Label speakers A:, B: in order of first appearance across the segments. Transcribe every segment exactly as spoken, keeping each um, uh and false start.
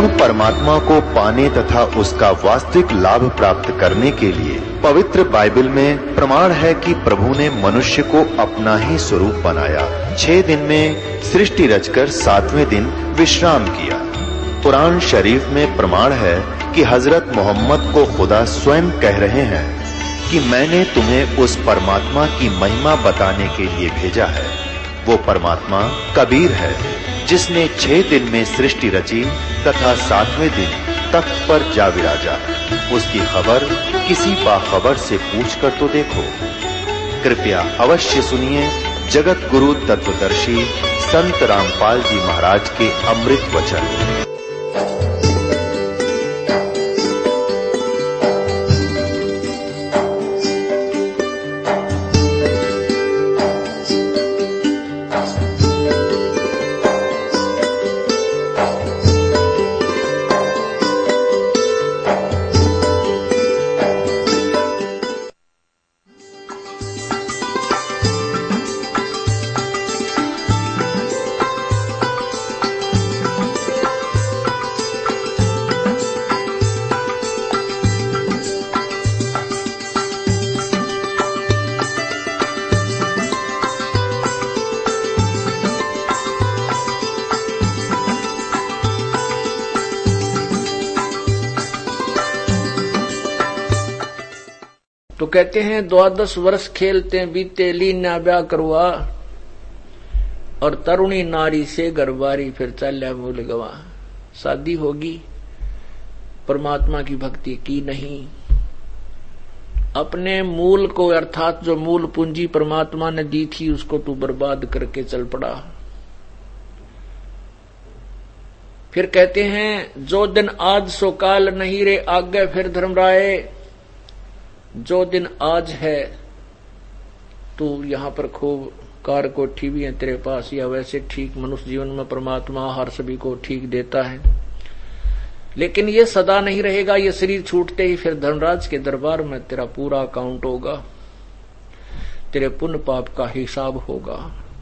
A: परमात्मा को पाने तथा उसका वास्तविक लाभ प्राप्त करने के लिए पवित्र बाइबल में प्रमाण है कि प्रभु ने मनुष्य को अपना ही स्वरूप बनाया। छह दिन में सृष्टि रचकर सातवें दिन विश्राम किया। कुरान शरीफ में प्रमाण है कि हजरत मोहम्मद को खुदा स्वयं कह रहे हैं कि मैंने तुम्हें उस परमात्मा की महिमा बताने के लिए भेजा है। वो परमात्मा कबीर है जिसने छह दिन में सृष्टि रची तथा सातवें दिन तख्त पर जा विराजा। उसकी खबर किसी बाखबर से पूछकर तो देखो। कृपया अवश्य सुनिए जगत गुरु तत्वदर्शी संत रामपाल जी महाराज के अमृत वचन।
B: तो कहते हैं द्वादश वर्ष खेलते बीते लीना ब्याह करवा और तरुणी नारी से गरबारी फिर चल्या मूल गवा। शादी होगी, परमात्मा की भक्ति की नहीं, अपने मूल को अर्थात जो मूल पूंजी परमात्मा ने दी थी उसको तू बर्बाद करके चल पड़ा। फिर कहते हैं जो दिन आज सो काल नहीं रे आगे फिर धर्मराय। जो दिन आज है तू यहाँ पर खूब कार कोठी भी है तेरे पास, या वैसे ठीक मनुष्य जीवन में परमात्मा हर सभी को ठीक देता है, लेकिन ये सदा नहीं रहेगा। ये शरीर छूटते ही फिर धर्मराज के दरबार में तेरा पूरा अकाउंट होगा, तेरे पुण्य पाप का हिसाब होगा।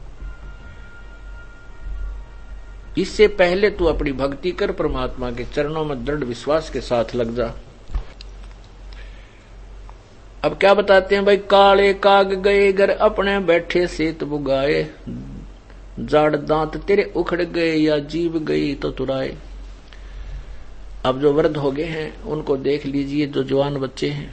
B: इससे पहले तू अपनी भक्ति कर, परमात्मा के चरणों में दृढ़ विश्वास के साथ लग जा। अब क्या बताते हैं भाई, काले काग गए घर अपने बैठे सेत बुगाए, जाड़ दांत तेरे उखड़ गए या जीभ गई तो तुराए। अब जो वृद्ध हो गए हैं उनको देख लीजिए, जो जवान बच्चे हैं,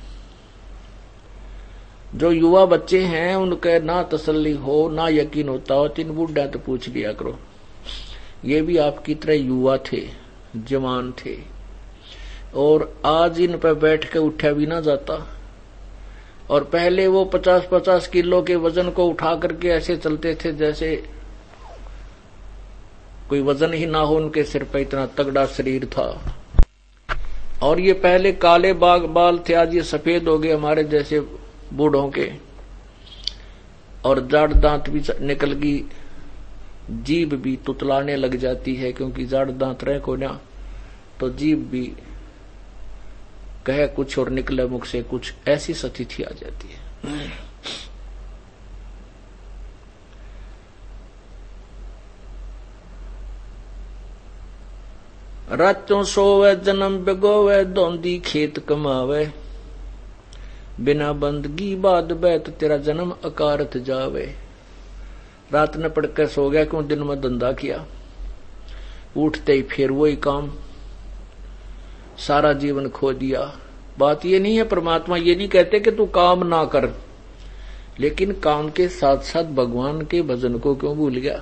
B: जो युवा बच्चे हैं, उनके ना तसल्ली हो ना यकीन होता हो, तीन बूढ़ा तो पूछ लिया करो। ये भी आपकी तरह युवा थे, जवान थे, और आज इन पर बैठ के उठा भी ना जाता। और पहले वो पचास पचास किलो के वजन को उठा करके ऐसे चलते थे जैसे कोई वजन ही ना हो उनके सिर पे, इतना तगड़ा शरीर था। और ये पहले काले बाग बाल थे, आज ये सफेद हो गए हमारे जैसे बूढ़ों के, और जाड़ दांत भी निकल गई, जीभ भी तुतलाने लग जाती है, क्योंकि जाड़ दांत रहे को ना तो जीभ भी कहे कुछ और निकले मुख से कुछ, ऐसी स्थिति आ जाती है। रातों सोवे जन्म बिगोवे धोंदी खेत कमावे, बिना बंदगी बाद बैत तेरा जन्म अकारत जावे। रात न पढ़ के सो गया क्यों दिन में धंधा किया, उठते ही फिर वही काम, सारा जीवन खो दिया। बात ये नहीं है, परमात्मा ये नहीं कहते कि तू काम ना कर, लेकिन काम के साथ साथ भगवान के भजन को क्यों भूल गया।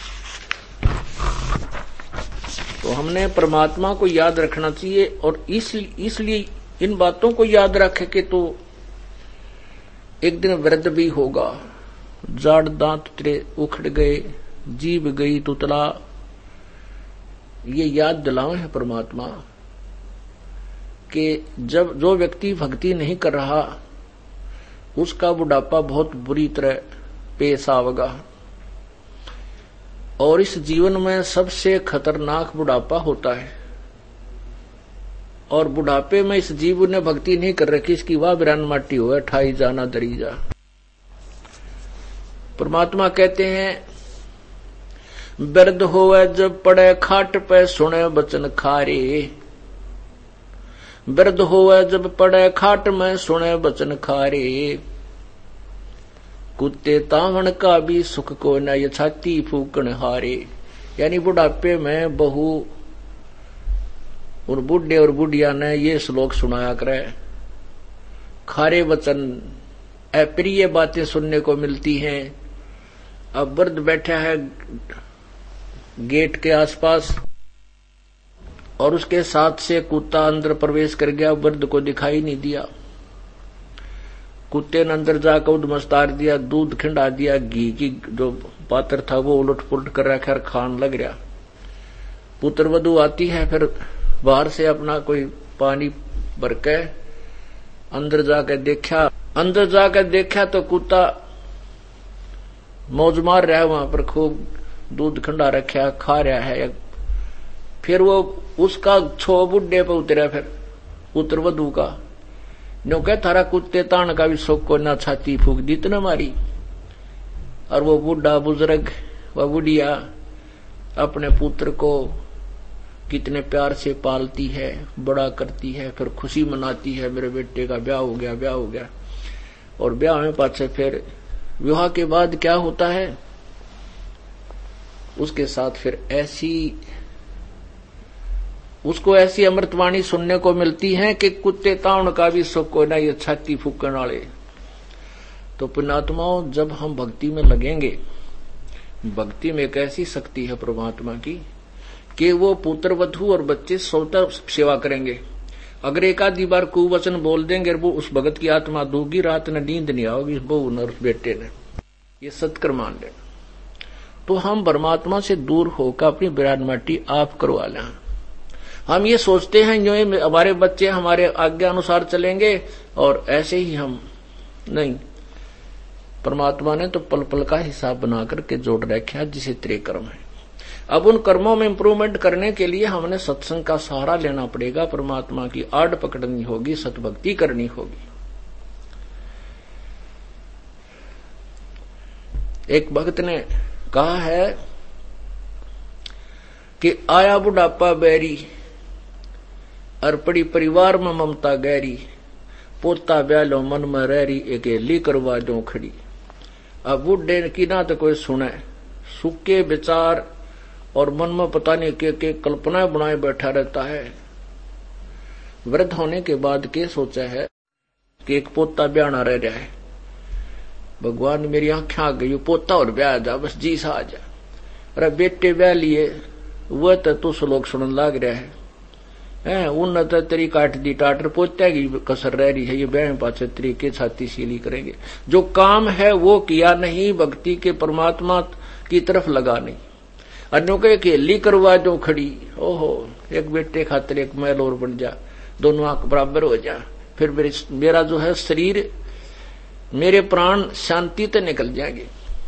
B: तो हमने परमात्मा को याद रखना चाहिए, और इसलिए इसलिए इन बातों को याद रखे कि तू एक दिन वृद्ध भी होगा, जाड़ दांत तेरे उखड़ गए, जीभ गई तुतला, ये याद दिलावे है परमात्मा कि जब जो व्यक्ति भक्ति नहीं कर रहा उसका बुढ़ापा बहुत बुरी तरह पेश आवेगा। और इस जीवन में सबसे खतरनाक बुढ़ापा होता है, और बुढ़ापे में इस जीव ने भक्ति नहीं कर रखी, इसकी वाह बिरान माटी हो ठाई जाना दरी जा। परमात्मा कहते हैं बिरध होवे जब पड़े खाट पे सुने बचन खारे। बिरध होवे जब पड़े खाट में सुने बचन खारे। कुत्ते तावण का भी सुख को न ये छाती फूकण हारे। यानी बुढ़ापे में बहू और बुढ़े और बुढ़िया ने ये श्लोक सुनाया करे। खारे वचन अप्रिय बातें सुनने को मिलती हैं। अब वृद्ध बैठा है गेट के आसपास और उसके साथ से कुत्ता अंदर प्रवेश कर गया। वृद्ध को दिखाई नहीं दिया। कुत्ते ने अंदर जाकर उधमस्तार दिया, दूध खिंडा दिया, घी की जो पात्र था वो उलट पुलट कर रखा और खान लग गया। पुत्र वधू आती है, फिर बाहर से अपना कोई पानी भर के अंदर जाकर देखा अंदर जाकर देखा तो कुत्ता मौज मार रहा है, वहां पर खूब दूध खंडा रखा खा रहा है। फिर वो उसका छो बुढ़े पे उतरा, फिर पुत्र वधू का नो कह थारा कुत्ते तान का भी शोक को ना छाती फूक दी तो न मारी। और वो बुढ़ा बुजुर्ग वह बुढ़िया अपने पुत्र को कितने प्यार से पालती है, बड़ा करती है, फिर खुशी मनाती है, मेरे बेटे का ब्याह हो गया ब्याह हो गया। और ब्याह में पाछे फिर विवाह के बाद क्या होता है, उसके साथ फिर ऐसी उसको ऐसी अमृतवाणी सुनने को मिलती है कि कुत्ते ताउन का भी सुख को ना ये छाती फूकने वाले। तो पुण्यात्माओं, जब हम भक्ति में लगेंगे, भक्ति में एक ऐसी शक्ति है परमात्मा की कि वो पुत्र वधू और बच्चे स्वतः सेवा करेंगे। अगर एक आधी बार कुवचन बोल देंगे वो उस भगत की आत्मा दूगी, रात ने नींद नहीं आओगी बहू न उस बेटे ने। ये सत्कर मान लेना। तो हम परमात्मा से दूर होकर अपनी विराट माटी आप करवा लें। हम ये सोचते हैं जो हमारे बच्चे हमारे आज्ञा अनुसार चलेंगे और ऐसे ही हम नहीं। परमात्मा ने तो पल पल का हिसाब बना करके जोड़ रखा है जिसे त्रे कर्म है। अब उन कर्मों में इंप्रूवमेंट करने के लिए हमने सत्संग का सहारा लेना पड़ेगा, परमात्मा की आड़ पकड़नी होगी, सतभक्ति करनी होगी। एक भक्त ने कहा है कि आया बुढ़ापा बैरी और पड़ी परिवार में ममता गहरी, पोता ब्यालो मन में रहरी अकेली करवा दो खड़ी। अब बुढ़े की ना तो कोई सुने, सूखे विचार और मन में पता नहीं के, के कल्पनाएं बनाए बैठा रहता है। वृद्ध होने के बाद के सोचा है कि एक पोता ब्याना रह रहा है, भगवान मेरी आंखें आ गई, पोता और ब्याह जा, बस जी सा आ जा। अरे बेटे ब्याह लिए वह तो तू श्लोक सुनने लग रहा है, है उन तो तेरी काट दी टाटर, पोत्या की कसर रह रही है, ये ब्याह पाचे तरीके छाती सीली करेंगे। जो काम है वो किया नहीं, भक्ति के परमात्मा की तरफ लगा नहीं। अन्यों के अकेली करवा दो खड़ी, ओहो एक बेटे खातिर एक महल और बन जा, दोनों आंख बराबर हो जा, फिर मेरे, मेरा जो है शरीर, मेरे प्राण शांति तो निकल जाएंगे।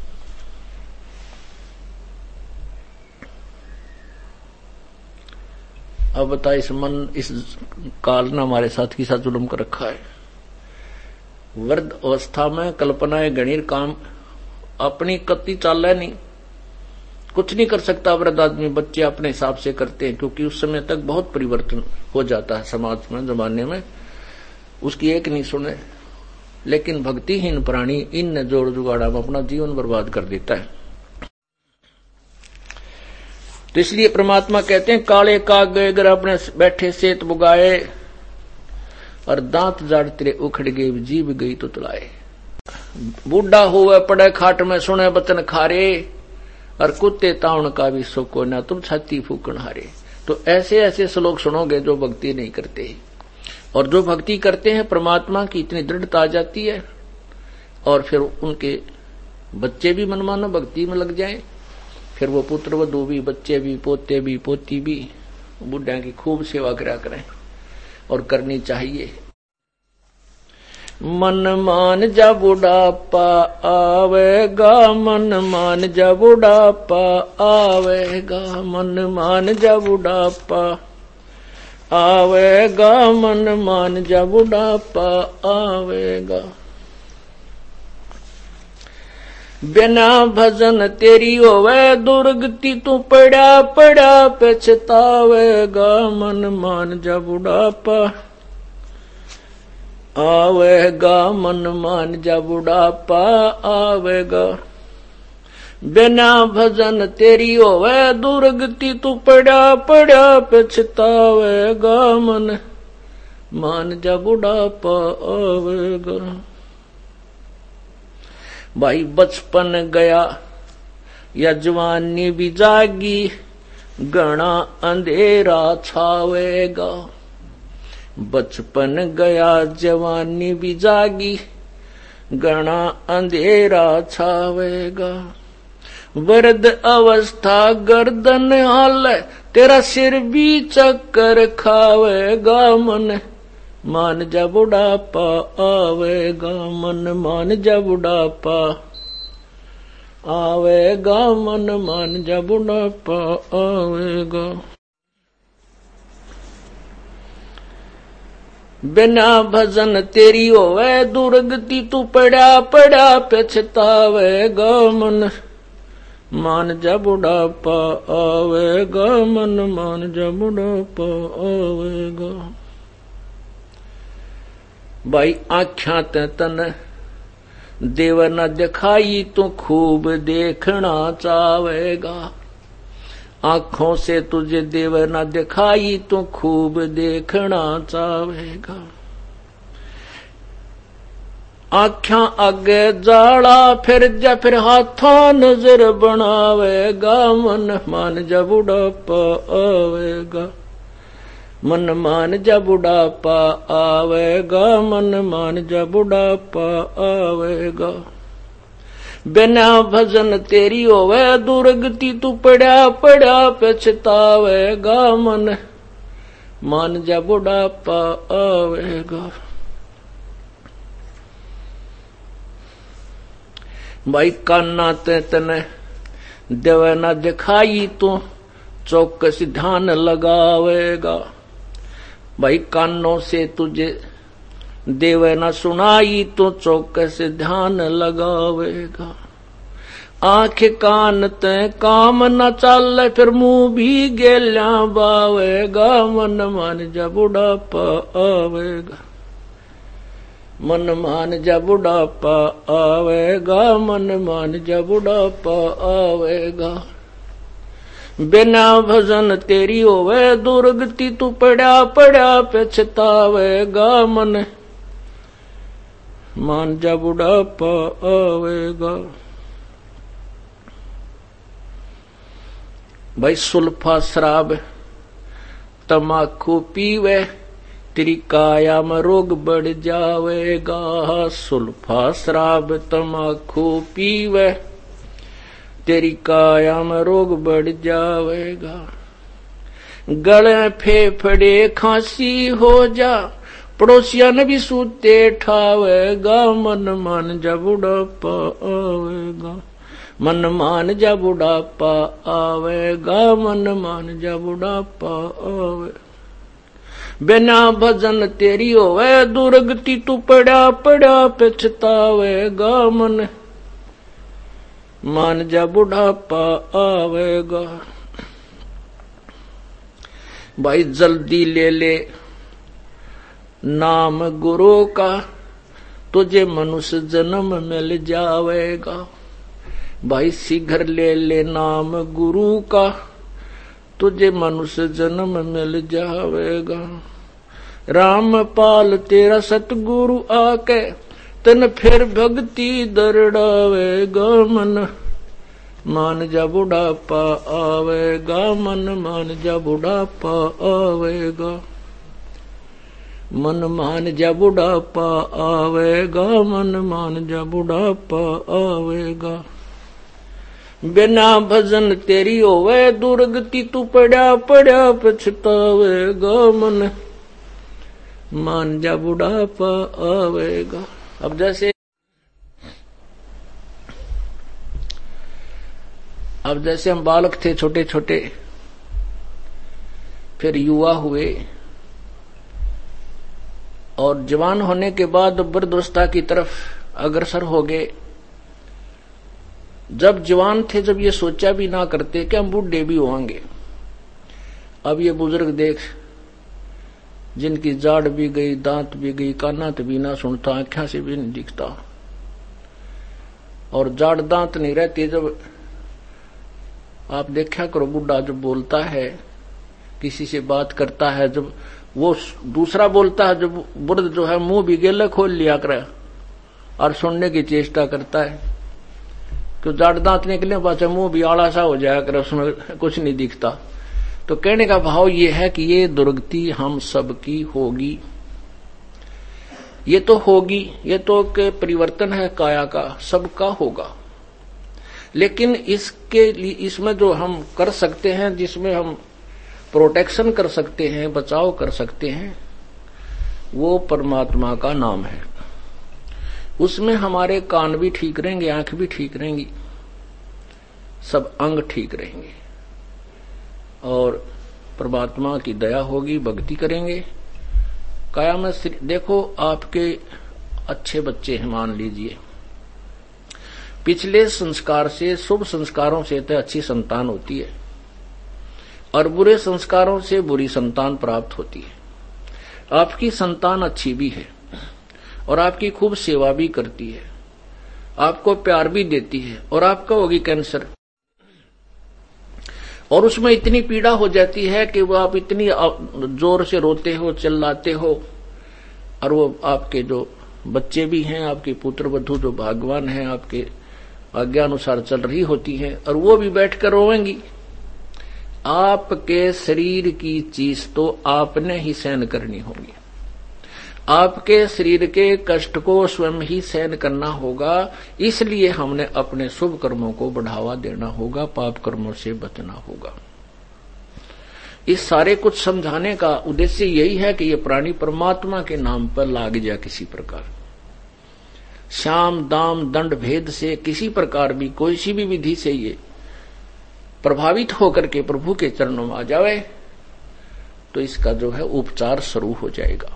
B: अब बता, इस मन इस काल ने हमारे साथ की साथ जुल्म कर रखा है। वृद्ध अवस्था में कल्पनाएं गणीर, काम अपनी कति चाल है नहीं, कुछ नहीं कर सकता वृद्ध आदमी। बच्चे अपने हिसाब से करते हैं क्योंकि उस समय तक बहुत परिवर्तन हो जाता है समाज में, जमाने में, उसकी एक नहीं सुने। लेकिन भक्तिहीन प्राणी इन जोड़ जुगाड़ा में अपना जीवन बर्बाद कर देता है। तो इसलिए परमात्मा कहते हैं काले काग गए अगर अपने बैठे सेत बुगाए, और दांत जाड़ तेरे उखड़ गए जीव गई तो तुलाए। बूढ़ा हुआ पड़े खाट में सुने बचन खारे, और कुत्ते ताउन का भी सुको ना तुम छाती फूकन हारे। तो ऐसे ऐसे श्लोक सुनोगे जो भक्ति नहीं करते, और जो भक्ति करते हैं परमात्मा की इतनी दृढ़ता आ जाती है, और फिर उनके बच्चे भी मनमाना भक्ति में लग जाएं। फिर वो पुत्र वधू भी, बच्चे भी, पोते भी, पोती भी बुढ़ा की खूब सेवा करा करें, और करनी चाहिए। मन मान जा बुढ़ापा आवेगा, मन मान जा बुढ़ापा आवेगा, मन मान जा बुढ़ापा आवेगा, मन मान जा बुढ़ापा आवेगा। बिना भजन तेरी होवे दुर्गति तू पड़ा पड़ा पछतावेगा मन मान जा बुढ़ापा आवेगा मन मान जा बुढ़ापा आवेगा बिना भजन तेरी होवे दुर्गति तू पड़ा पड़ा पछतावेगा मन मान जा बुढ़ापा आवेगा। भाई बचपन गया या जवानी भी जागी घना अंधेरा छावेगा। बचपन गया जवानी भी जागी घना अंधेरा छावेगा। वृद्ध अवस्था गर्दन हाल तेरा सिर भी चक्कर खावेगा मन मान जा बुढ़ापा आवेगा मन मान जा बुढ़ापा आवेगा मन मान जा बुढ़ापा आवेगा। बिना भजन तेरी होवे दुर्गति तू पड़ा पड़ा पछतावेगा मन मान जा बुढ़ापा आवेगा मन मान जा बुढ़ापा आवेगा। भाई आख्या ते तन देव न दिखाई तो खूब देखना चावेगा। आंखों से तुझे देव न दिखाई तो खूब देखना चावेगा। आख्या आगे जाला फिर जा फिर हाथों नजर बनावेगा मन मान जा बुढ़ापा आवेगा मन मान जा बुढ़ापा आवेगा मन मान जा बुढ़ापा आवेगा। बिना भजन तेरी होवे दुर्गति तू पड़ा पड़ा पछतावेगा मन मान जा बुढ़ापा आवेगा। भाई कान्ना ते तने देव न दिखाई तो चौकस ध्यान लगावेगा। भाई कानों से तुझे देव न सुनाई तो चौकस ध्यान लगावेगा। आंख कान ते काम न चल फिर मुंह भी गेल्या बावेगा मन मान जा बुढ़ापा आवेगा मन मान जा बुढ़ापा आवेगा मन मान जा बुढ़ापा आवेगा। बिना भजन तेरी होवे दुर्गति तू पड़ा पड़ा पछतावेगा मन मान जा बुढ़ापा आवेगा। भाई सुल्फा शराब तमाकू पीवे तेरी काया में रोग बढ़ जावेगा। सुल्फा शराब तमाकू पीवे तेरी काया में रोग बढ़ जावेगा। गले फेफड़े खांसी हो जा पड़ोसियन भी सूते ठावेगा मन मान जा बुढ़ापा आवेगा मन मान जा बुढ़ापा आवेगा मन मान जा बुढ़ापा आवे। बिना भजन तेरी होवे दुर्गति तू पड़ा पड़ा पछतावेगा मन मान जा बुढ़ापा आवेगा। भाई जल्दी ले ले नाम गुरु का तुझे मनुष्य जन्म मिल जावेगा। भाई शीघ्र ले ले नाम गुरु का तुझे मनुष्य जन्म मिल जावेगा। रामपाल तेरा सतगुरु आके तन फिर भक्ति दरड़ावेगा मन मान जा बुढ़ापा आवेगा मन मान जा बुढ़ापा आवेगा मन मान जा बुढ़ापा आवेगा मन मान जा बुढ़ापा आवेगा। बिना भजन तेरी होवे दुर्गति तू पड़ा पड़ा पछतावेगा मन मान जा बुढ़ापा आवेगा। अब जैसे अब जैसे हम बालक थे छोटे छोटे फिर युवा हुए और जवान होने के बाद वृद्धावस्था की तरफ अग्रसर हो गए जब जवान थे, जब ये सोचा भी ना करते कि हम बूढ़े भी होंगे। अब ये बुजुर्ग देख, जिनकी जाड़ भी गई, दांत भी गई, काना तो भी ना सुनता, आंखों से भी नहीं दिखता, और जाड़ दांत नहीं रहती। जब आप देखा करो, बुढ़ा जब बोलता है, किसी से बात करता है, जब वो दूसरा बोलता है, जब बुढ़ जो है मुंह भी गेला खोल लिया करे और सुनने की चेष्टा करता है, तो जाड़ दांत निकले पाछे मुंह भी आड़ा सा हो जाया करे, उसमें कुछ नहीं दिखता। तो कहने का भाव ये है कि ये दुर्गति हम सबकी होगी, ये तो होगी, ये तो के परिवर्तन है काया का, सबका होगा। लेकिन इसके लिए, इसमें जो हम कर सकते हैं, जिसमें हम प्रोटेक्शन कर सकते हैं, बचाव कर सकते हैं, वो परमात्मा का नाम है। उसमें हमारे कान भी ठीक रहेंगे, आंख भी ठीक रहेंगी, सब अंग ठीक रहेंगे, और परमात्मा की दया होगी, भक्ति करेंगे। काया में देखो, आपके अच्छे बच्चे हैं, मान लीजिए, पिछले संस्कार से, शुभ संस्कारों से तो अच्छी संतान होती है, और बुरे संस्कारों से बुरी संतान प्राप्त होती है। आपकी संतान अच्छी भी है और आपकी खूब सेवा भी करती है, आपको प्यार भी देती है, और आपका होगी कैंसर, और उसमें इतनी पीड़ा हो जाती है कि वो आप इतनी जोर से रोते हो, चिल्लाते हो, और वो आपके जो बच्चे भी हैं, आपके पुत्र वधू जो भाग्यवान हैं, आपके आज्ञा अनुसार चल रही होती है, और वो भी बैठकर रोएंगी। आपके शरीर की चीज तो आपने ही सहन करनी होगी, आपके शरीर के कष्ट को स्वयं ही सहन करना होगा। इसलिए हमने अपने शुभ कर्मों को बढ़ावा देना होगा, पाप कर्मों से बचना होगा। इस सारे कुछ समझाने का उद्देश्य यही है कि ये प्राणी परमात्मा के नाम पर लाग जाए किसी प्रकार, शाम दाम दंड भेद से किसी प्रकार भी, कोई सी भी विधि से ये प्रभावित होकर के प्रभु के चरणों में आ जावे, तो इसका जो है उपचार शुरू हो जाएगा।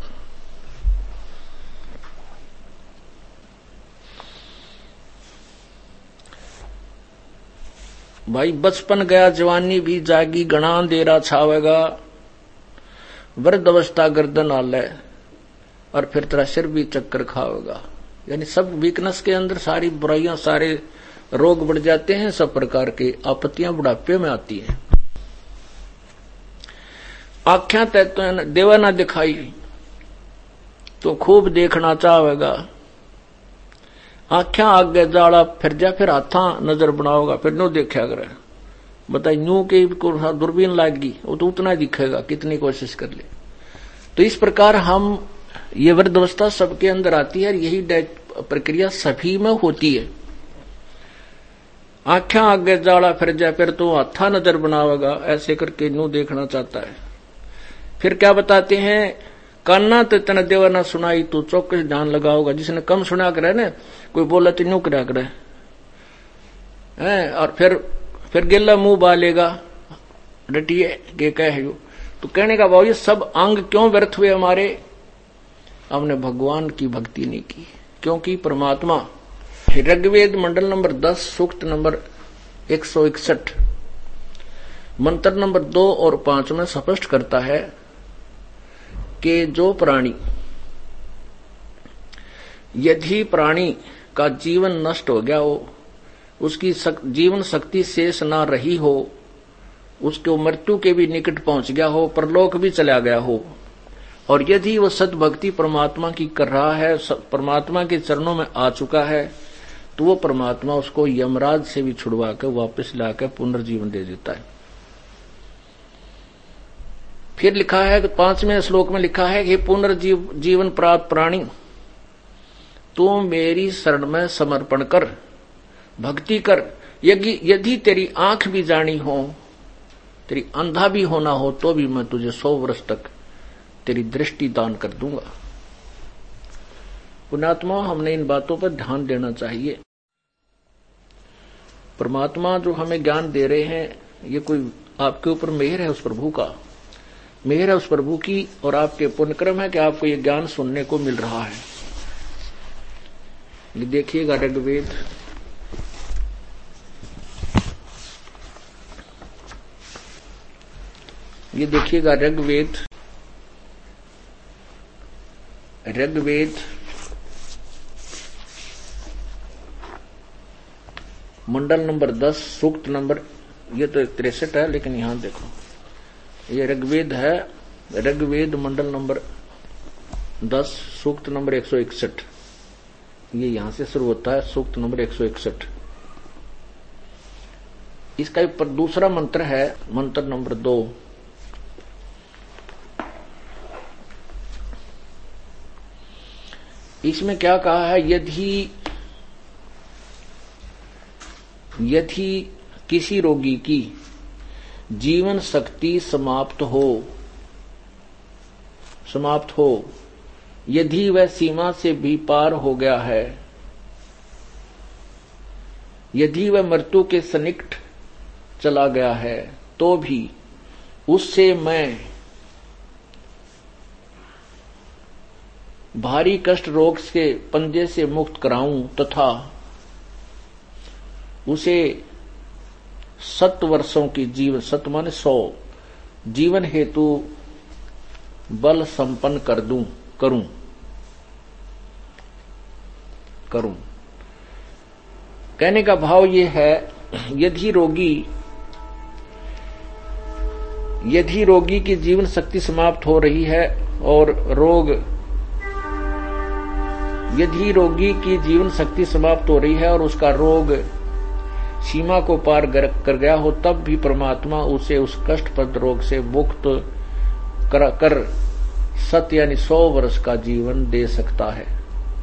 B: भाई बचपन गया, जवानी भी जागी, गणा अंधेरा छावेगा, वृद्ध अवस्था गर्दन आले, और फिर तेरा सिर भी चक्कर खावेगा। यानी सब वीकनेस के अंदर सारी बुराइयां, सारे रोग बढ़ जाते हैं, सब प्रकार की आपत्तियां बुढ़ापे में आती हैं। आख्या तय देवा ना दिखाई तो खूब देखना चाहेगा, आख्या आगे जाड़ा फिर जा, फिर हाथा नजर बनाओगा, फिर नो देखा करे। बताइए न्यू के दूरबीन लाएगी, वो तो उतना दिखेगा कितनी कोशिश कर ले। तो इस प्रकार हम, ये वृद्धावस्था सबके अंदर आती है, यही प्रक्रिया सभी में होती है। आख्या आगे जाड़ा फिर जा, फिर तो हाथा नजर बनावेगा, ऐसे करके न्यू देखना चाहता है। फिर क्या बताते हैं, कान्ना तो तना देवा ना सुनाई तो चौकस ध्यान लगाओगा। जिसने कम सुना करे ना, कोई बोला तो न्यू करा करे है, और फिर फिर गेला मुंह बालेगा, डटिए के कह। तो कहने का भाव, ये सब अंग क्यों व्यर्थ हुए हमारे? हमने भगवान की भक्ति नहीं की, क्योंकि परमात्मा ऋग्वेद मंडल नंबर दस सूक्त नंबर एक सौ इकसठ मंत्र नंबर दो और पांच में स्पष्ट करता है कि जो प्राणी, यदि प्राणी का जीवन नष्ट हो गया हो, उसकी सक, जीवन शक्ति शेष ना रही हो, उसको मृत्यु के भी निकट पहुंच गया हो, परलोक भी चला गया हो, और यदि वह सद्भक्ति परमात्मा की कर रहा है, परमात्मा के चरणों में आ चुका है, तो वो परमात्मा उसको यमराज से भी छुड़वा कर वापस लाकर पुनर्जीवन दे देता है। फिर लिखा है, पांचवें श्लोक में लिखा है कि पुनर्जीव जीवन प्राप्त प्राणी, तू मेरी शरण में समर्पण कर, भक्ति कर। यदि यदि तेरी आंख भी जानी हो, तेरी अंधा भी होना हो, तो भी मैं तुझे सौ वर्ष तक तेरी दृष्टि दान कर दूंगा। पुण्यात्मा, हमने इन बातों पर ध्यान देना चाहिए। परमात्मा जो हमें ज्ञान दे रहे हैं, ये कोई आपके ऊपर मेहर है उस प्रभु का, मेहर है उस प्रभु की, और आपके पुण्यक्रम है कि आपको ये ज्ञान सुनने को मिल रहा है। ये देखिएगा ऋग्वेद ये देखिएगा ऋग्वेद, ऋग्वेद मंडल नंबर दस, सूक्त नंबर, ये तो तिरसठ है, लेकिन यहां देखो ये ऋग्वेद है, ऋग्वेद मंडल नंबर दस, सूक्त नंबर एक सौ इकसठ। ये यहां से शुरू होता है, सूक्त नंबर एक सौ इकसठ। इसका ऊपर दूसरा मंत्र है, मंत्र नंबर दो। इसमें क्या कहा है, यदि यदि किसी रोगी की जीवन शक्ति समाप्त हो समाप्त हो यदि वह सीमा से भी पार हो गया है, यदि वह मृत्यु के सन्निकट चला गया है, तो भी उससे मैं भारी कष्ट रोग के पंजे से मुक्त कराऊं तथा उसे सत वर्षों की जीवन, सत माने सौ, जीवन हेतु बल संपन्न कर दूं करूं करूं कहने का भाव ये है, यदि रोगी यदि रोगी की जीवन शक्ति समाप्त हो रही है और रोग यदि रोगी की जीवन शक्ति समाप्त हो रही है और उसका रोग सीमा को पार कर गया हो, तब भी परमात्मा उसे उस कष्टप्रद रोग से मुक्त कर, कर सत यानी सौ वर्ष का जीवन दे सकता है।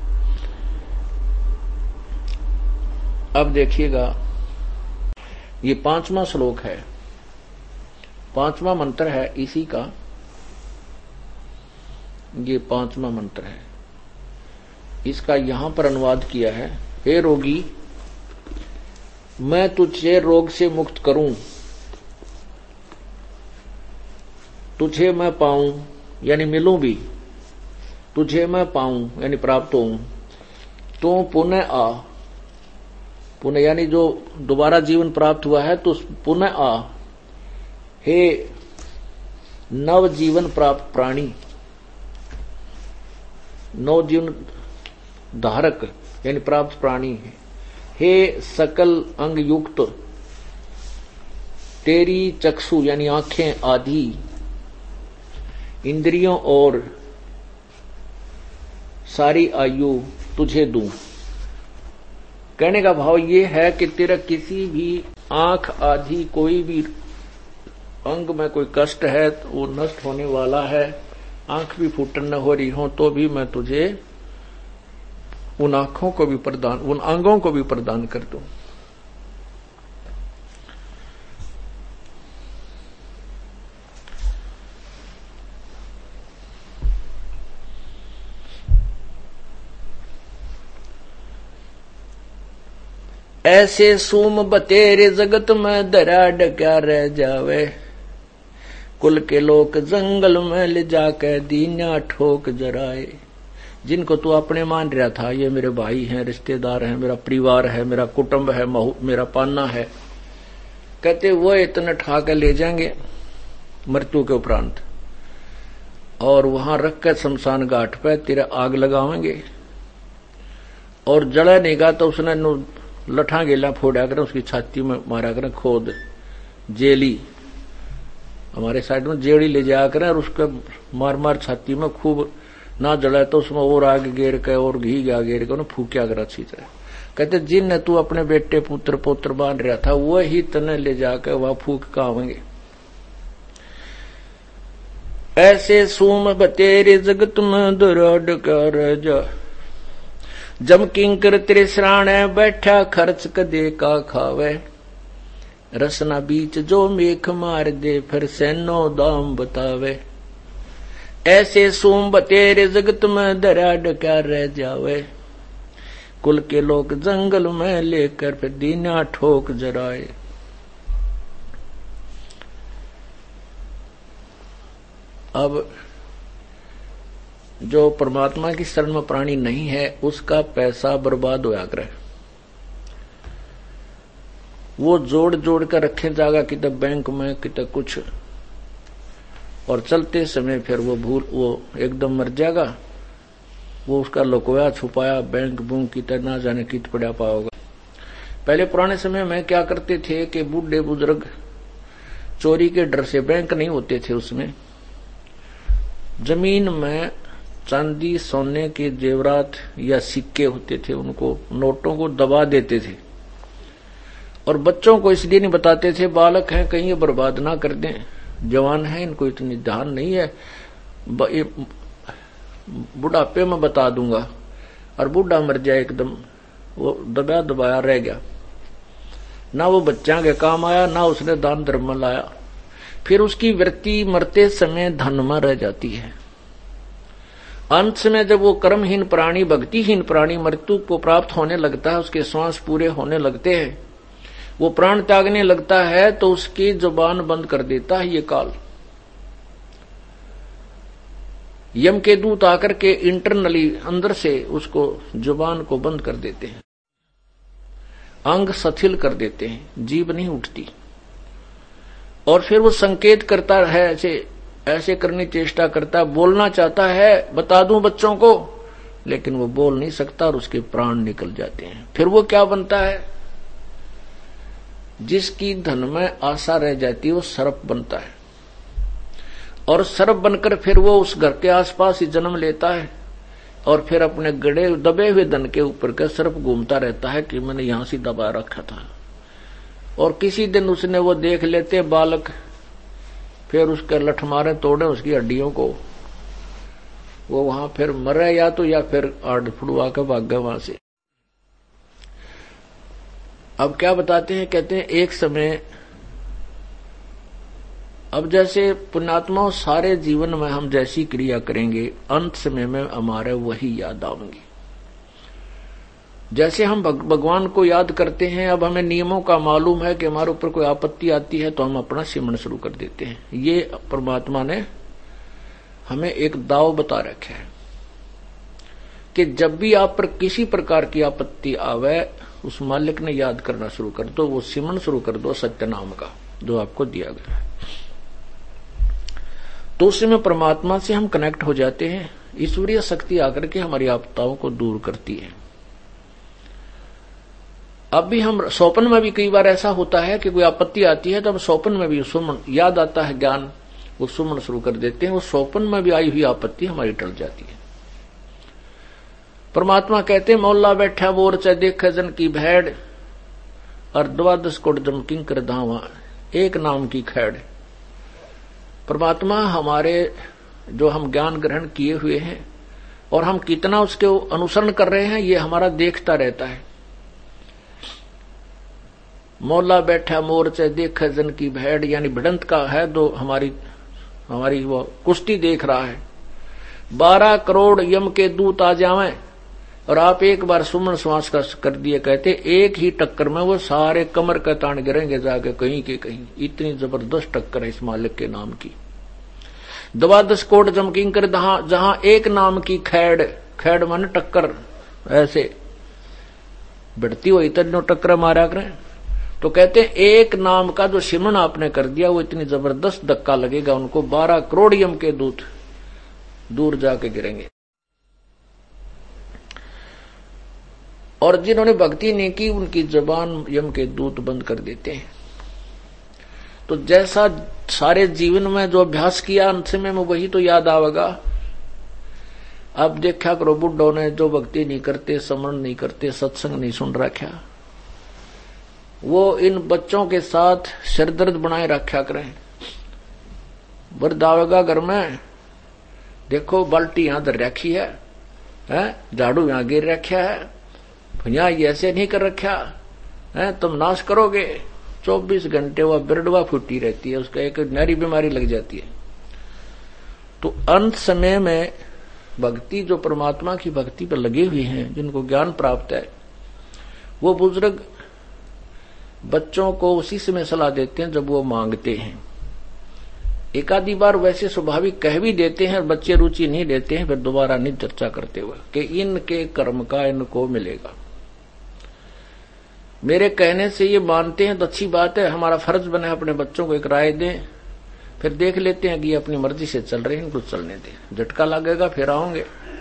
B: अब देखिएगा, ये पांचवा श्लोक है, पांचवा मंत्र है इसी का, ये पांचवा मंत्र है। इसका यहां पर अनुवाद किया है, हे रोगी, मैं तुझे रोग से मुक्त करूं, तुझे मैं पाऊं यानी मिलूं भी, तुझे मैं पाऊं यानी प्राप्त होऊं, तो पुनः आ, पुनः यानी जो दोबारा जीवन प्राप्त हुआ है तो पुनः आ, हे नव जीवन प्राप्त प्राणी, नव जीवन धारक यानी प्राप्त प्राणी है, हे सकल अंग युक्त, तेरी चक्षु यानी आंखें आदि इंद्रियों और सारी आयु तुझे दूं। कहने का भाव ये है कि तेरा किसी भी आंख आदि कोई भी अंग में कोई कष्ट है तो वो नष्ट होने वाला है, आंख भी फूटन न हो रही हो तो भी मैं तुझे उन आंखों को भी प्रदान, उन अंगों को भी प्रदान कर दूं। ऐसे सूम बतेरे जगत में दरा डक्या रह जावे, कुल के लोग जंगल में ले जाकर दीना ठोक जराए। जिनको तू अपने मान रहा था, ये मेरे भाई हैं, रिश्तेदार हैं, मेरा परिवार है, मेरा कुटुंब है, मेरा पाना है, कहते वो इतना ठा कर ले जाएंगे मृत्यु के उपरांत और वहां रख कर शमशान घाट पे तेरा आग लगावेंगे और जला नहीं गा तो उसने लठा गेला फोड़ा कर उसकी छाती में मारा कर खोद जेली, हमारे साइड में जेड़ी ले जाकर और उसके मार मार छाती में खूब ना जला तो उसमें और आग गेर के और घी गा गेर के उन्हें फूकिया कर अच्छी तरह। कहते जिन तू अपने बेटे पुत्र पोत्र बांध रहा था वही तने ले जाकर वह फूक का आवेंगे। ऐसे सूम बतेरे जगत में दराड कर जा, जम किंकर तेरे सराणे बैठा खर्च कदे का खावे, रसना बीच जो मेख मार दे फिर सैनो दाम बतावे। ऐसे सोम बतेरे जगत में दरा डका रह जावे, कुल के लोग जंगल में लेकर फिर दीना ठोक जराए। अब जो परमात्मा की शरण में प्राणी नहीं है उसका पैसा बर्बाद होया करे, वो जोड़ जोड़ कर रखे जाएगा कितने बैंक में कितने कुछ, और चलते समय फिर वो भूल वो एकदम मर जाएगा। वो उसका लुकोया छुपाया बैंक बुंक की तरह ना जाने कित पड़ा पाओगा। पहले पुराने समय में क्या करते थे कि बूढ़े बुजुर्ग चोरी के डर से, बैंक नहीं होते थे उसमें, जमीन में चांदी सोने के जेवरात या सिक्के होते थे, उनको नोटों को दबा देते थे। और बच्चों को इसलिए नहीं बताते थे, बालक हैं कहीं ये बर्बाद ना कर दें, जवान है इनको इतनी ध्यान नहीं है, बुढ़ापे में बता दूंगा, और बूढ़ा मर जाए एकदम, वो दबाया दबाया रह गया, ना वो बच्चा के काम आया ना उसने दान धर्म में लाया। फिर उसकी वृत्ति मरते समय धन में रह जाती है। अंत में जब वो कर्महीन प्राणी, भक्तिहीन प्राणी मृत्यु को प्राप्त होने लगता है, उसके श्वास पूरे होने लगते हैं, वो प्राण त्यागने लगता है, तो उसकी जुबान बंद कर देता है ये काल। यम के दूत आकर के इंटरनली अंदर से उसको जुबान को बंद कर देते हैं, अंग शिथिल कर देते हैं, जीभ नहीं उठती। और फिर वो संकेत करता है, ऐसे ऐसे करने की चेष्टा करता है, बोलना चाहता है, बता दूं बच्चों को, लेकिन वो बोल नहीं सकता और उसके प्राण निकल जाते हैं। फिर वो क्या बनता है? जिसकी धन में आशा रह जाती है वो सर्प बनता है, और सर्प बनकर फिर वो उस घर के आसपास ही जन्म लेता है, और फिर अपने गड़े दबे हुए धन के ऊपर का सर्प घूमता रहता है कि मैंने यहां से दबा रखा था। और किसी दिन उसने वो देख लेते बालक, फिर उसके लठ मारे तोड़े उसकी हड्डियों को, वो वहां फिर मरे या तो या फिर आड़ फुड़वा के भाग गए वहां से। अब क्या बताते हैं, कहते हैं एक समय, अब जैसे पुण्यात्माओं सारे जीवन में हम जैसी क्रिया करेंगे, अंत समय में हमारे वही याद आएंगे। जैसे हम भगवान को याद करते हैं, अब हमें नियमों का मालूम है कि हमारे ऊपर कोई आपत्ति आती है तो हम अपना सिमरन शुरू कर देते हैं। ये परमात्मा ने हमें एक दाव बता रखा है कि जब भी आप पर किसी प्रकार की आपत्ति आवे, उस मालिक ने याद करना शुरू कर दो, वो सिमरन शुरू कर दो सत्य नाम का जो आपको दिया गया है। तो उसमें परमात्मा से हम कनेक्ट हो जाते हैं, ईश्वरीय शक्ति आकर के हमारी आपदाओं को दूर करती है। अब भी हम स्वप्न में भी कई बार ऐसा होता है कि कोई आपत्ति आती है तो हम स्वप्न में भी सुमन याद आता है, ज्ञान, वो सुमन शुरू कर देते हैं, वो स्वप्न में भी आई हुई आपत्ति हमारी टल जाती है। परमात्मा कहते हैं, मौला बैठा बोर च देखे जन की भेड़, और द्वादश कोट जम किंकर धावा, एक नाम की खैड़। परमात्मा हमारे जो हम ज्ञान ग्रहण किए हुए हैं और हम कितना उसके अनुसरण कर रहे हैं, ये हमारा देखता रहता है। मौला बैठा मोर से देख जन की भेड़, यानी भिड़ंत का है, तो हमारी हमारी वो कुश्ती देख रहा है। बारह करोड़ यम के दूत आ जावें और आप एक बार सुमन श्वास का कर दिए, कहते एक ही टक्कर में वो सारे कमर का तान गिरेंगे जाके कहीं के कहीं। इतनी जबरदस्त टक्कर है इस मालिक के नाम की। द्वादश कोट जमकिंग कर जहां एक नाम की खैड़, खैड़ मन टक्कर, ऐसे बढ़ती हुई तनो टक्कर मारा करें। तो कहते हैं एक नाम का जो सिमरन आपने कर दिया, वो इतनी जबरदस्त धक्का लगेगा उनको, बारह करोड़ यम के दूत दूर जाके गिरेंगे। और जिन्होंने भक्ति नहीं की, उनकी जबान यम के दूत बंद कर देते हैं। तो जैसा सारे जीवन में जो अभ्यास किया, अंत में वही तो याद आवेगा। अब देखा करो, बुड्ढों ने जो भक्ति नहीं करते, स्मरण नहीं करते, सत्संग नहीं सुन रखा, वो इन बच्चों के साथ सिरदर्द बनाए रखा करें। वृद्ध आवेगा घर में, देखो बाल्टी यहां धर रखी है, है झाड़ू यहां गिर रखा है, यहां ऐसे नहीं कर रखा है, तुम नाश करोगे। चौबीस घंटे वह बिरडवा फूटी रहती है, उसका एक नरी बीमारी लग जाती है। तो अंत समय में भक्ति, जो परमात्मा की भक्ति पर लगे हुए हैं, जिनको ज्ञान प्राप्त है, वो बुजुर्ग बच्चों को उसी समय सलाह देते हैं जब वो मांगते हैं। एक आधी बार वैसे स्वाभाविक कह भी देते हैं, बच्चे रुचि नहीं देते हैं, फिर दोबारा नहीं चर्चा करते हुए कि इनके कर्म का इनको मिलेगा। मेरे कहने से ये मानते हैं तो अच्छी बात है, हमारा फर्ज बने अपने बच्चों को एक राय दें, फिर देख लेते हैं कि ये अपनी मर्जी से चल रहे हैं, इनको चलने दे, झटका लगेगा फिर आओगे।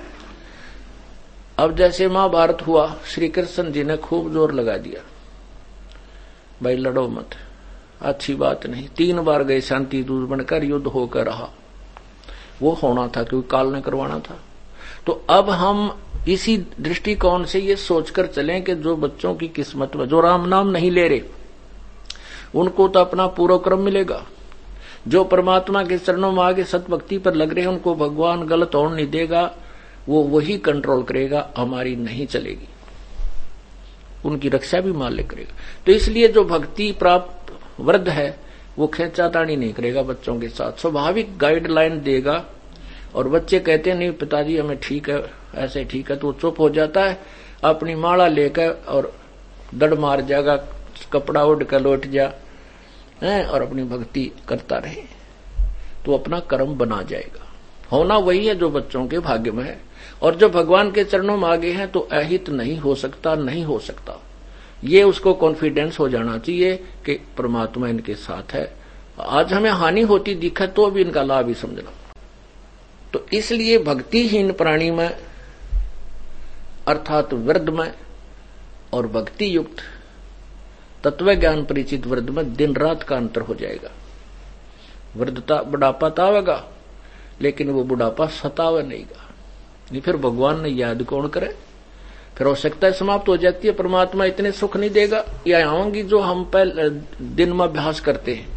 B: अब जैसे महाभारत हुआ, श्री कृष्ण जी ने खूब जोर लगा दिया, भाई लड़ो मत, अच्छी बात नहीं। तीन बार गए शांति दूत बनकर, युद्ध होकर रहा, वो होना था क्योंकि काल ने करवाना था। तो अब हम इसी दृष्टिकोण से ये सोचकर चलें कि जो बच्चों की किस्मत में जो राम नाम नहीं ले रहे उनको तो अपना पूरा क्रम मिलेगा, जो परमात्मा के चरणों में आगे सतभक्ति पर लग रहे हैं उनको भगवान गलत होने नहीं देगा, वो वही कंट्रोल करेगा, हमारी नहीं चलेगी, उनकी रक्षा भी मालिक करेगा। तो इसलिए जो भक्ति प्राप्त वृद्ध है वो खेचातानी नहीं करेगा बच्चों के साथ, स्वाभाविक गाइडलाइन देगा। और बच्चे कहते नहीं पिताजी हमें ठीक है, ऐसे ठीक है, तो वो चुप हो जाता है, अपनी माला लेकर और दड़ मार जाएगा, कपड़ा उड़ कर लौट जा है और अपनी भक्ति करता रहे, तो अपना कर्म बना जाएगा। होना वही है जो बच्चों के भाग्य में है। और जो भगवान के चरणों में आगे हैं तो अहित नहीं हो सकता, नहीं हो सकता, ये उसको कॉन्फिडेंस हो जाना चाहिए कि परमात्मा इनके साथ है। आज हमें हानि होती दिखे तो भी इनका लाभ ही समझना। तो इसलिए भक्तिहीन प्राणी में अर्थात वृद्ध में और भक्ति युक्त तत्व ज्ञान परिचित वृद्ध में दिन रात का अंतर हो जाएगा। वृद्धता बुढ़ापा तो आवेगा लेकिन वो बुढ़ापा सतावे नहींगा, नहीं फिर भगवान ने याद कौन करे, फिर आवश्यकता समाप्त हो जाती है। परमात्मा इतने सुख नहीं देगा। या आऊंगी जो हम पहले दिन में अभ्यास करते हैं,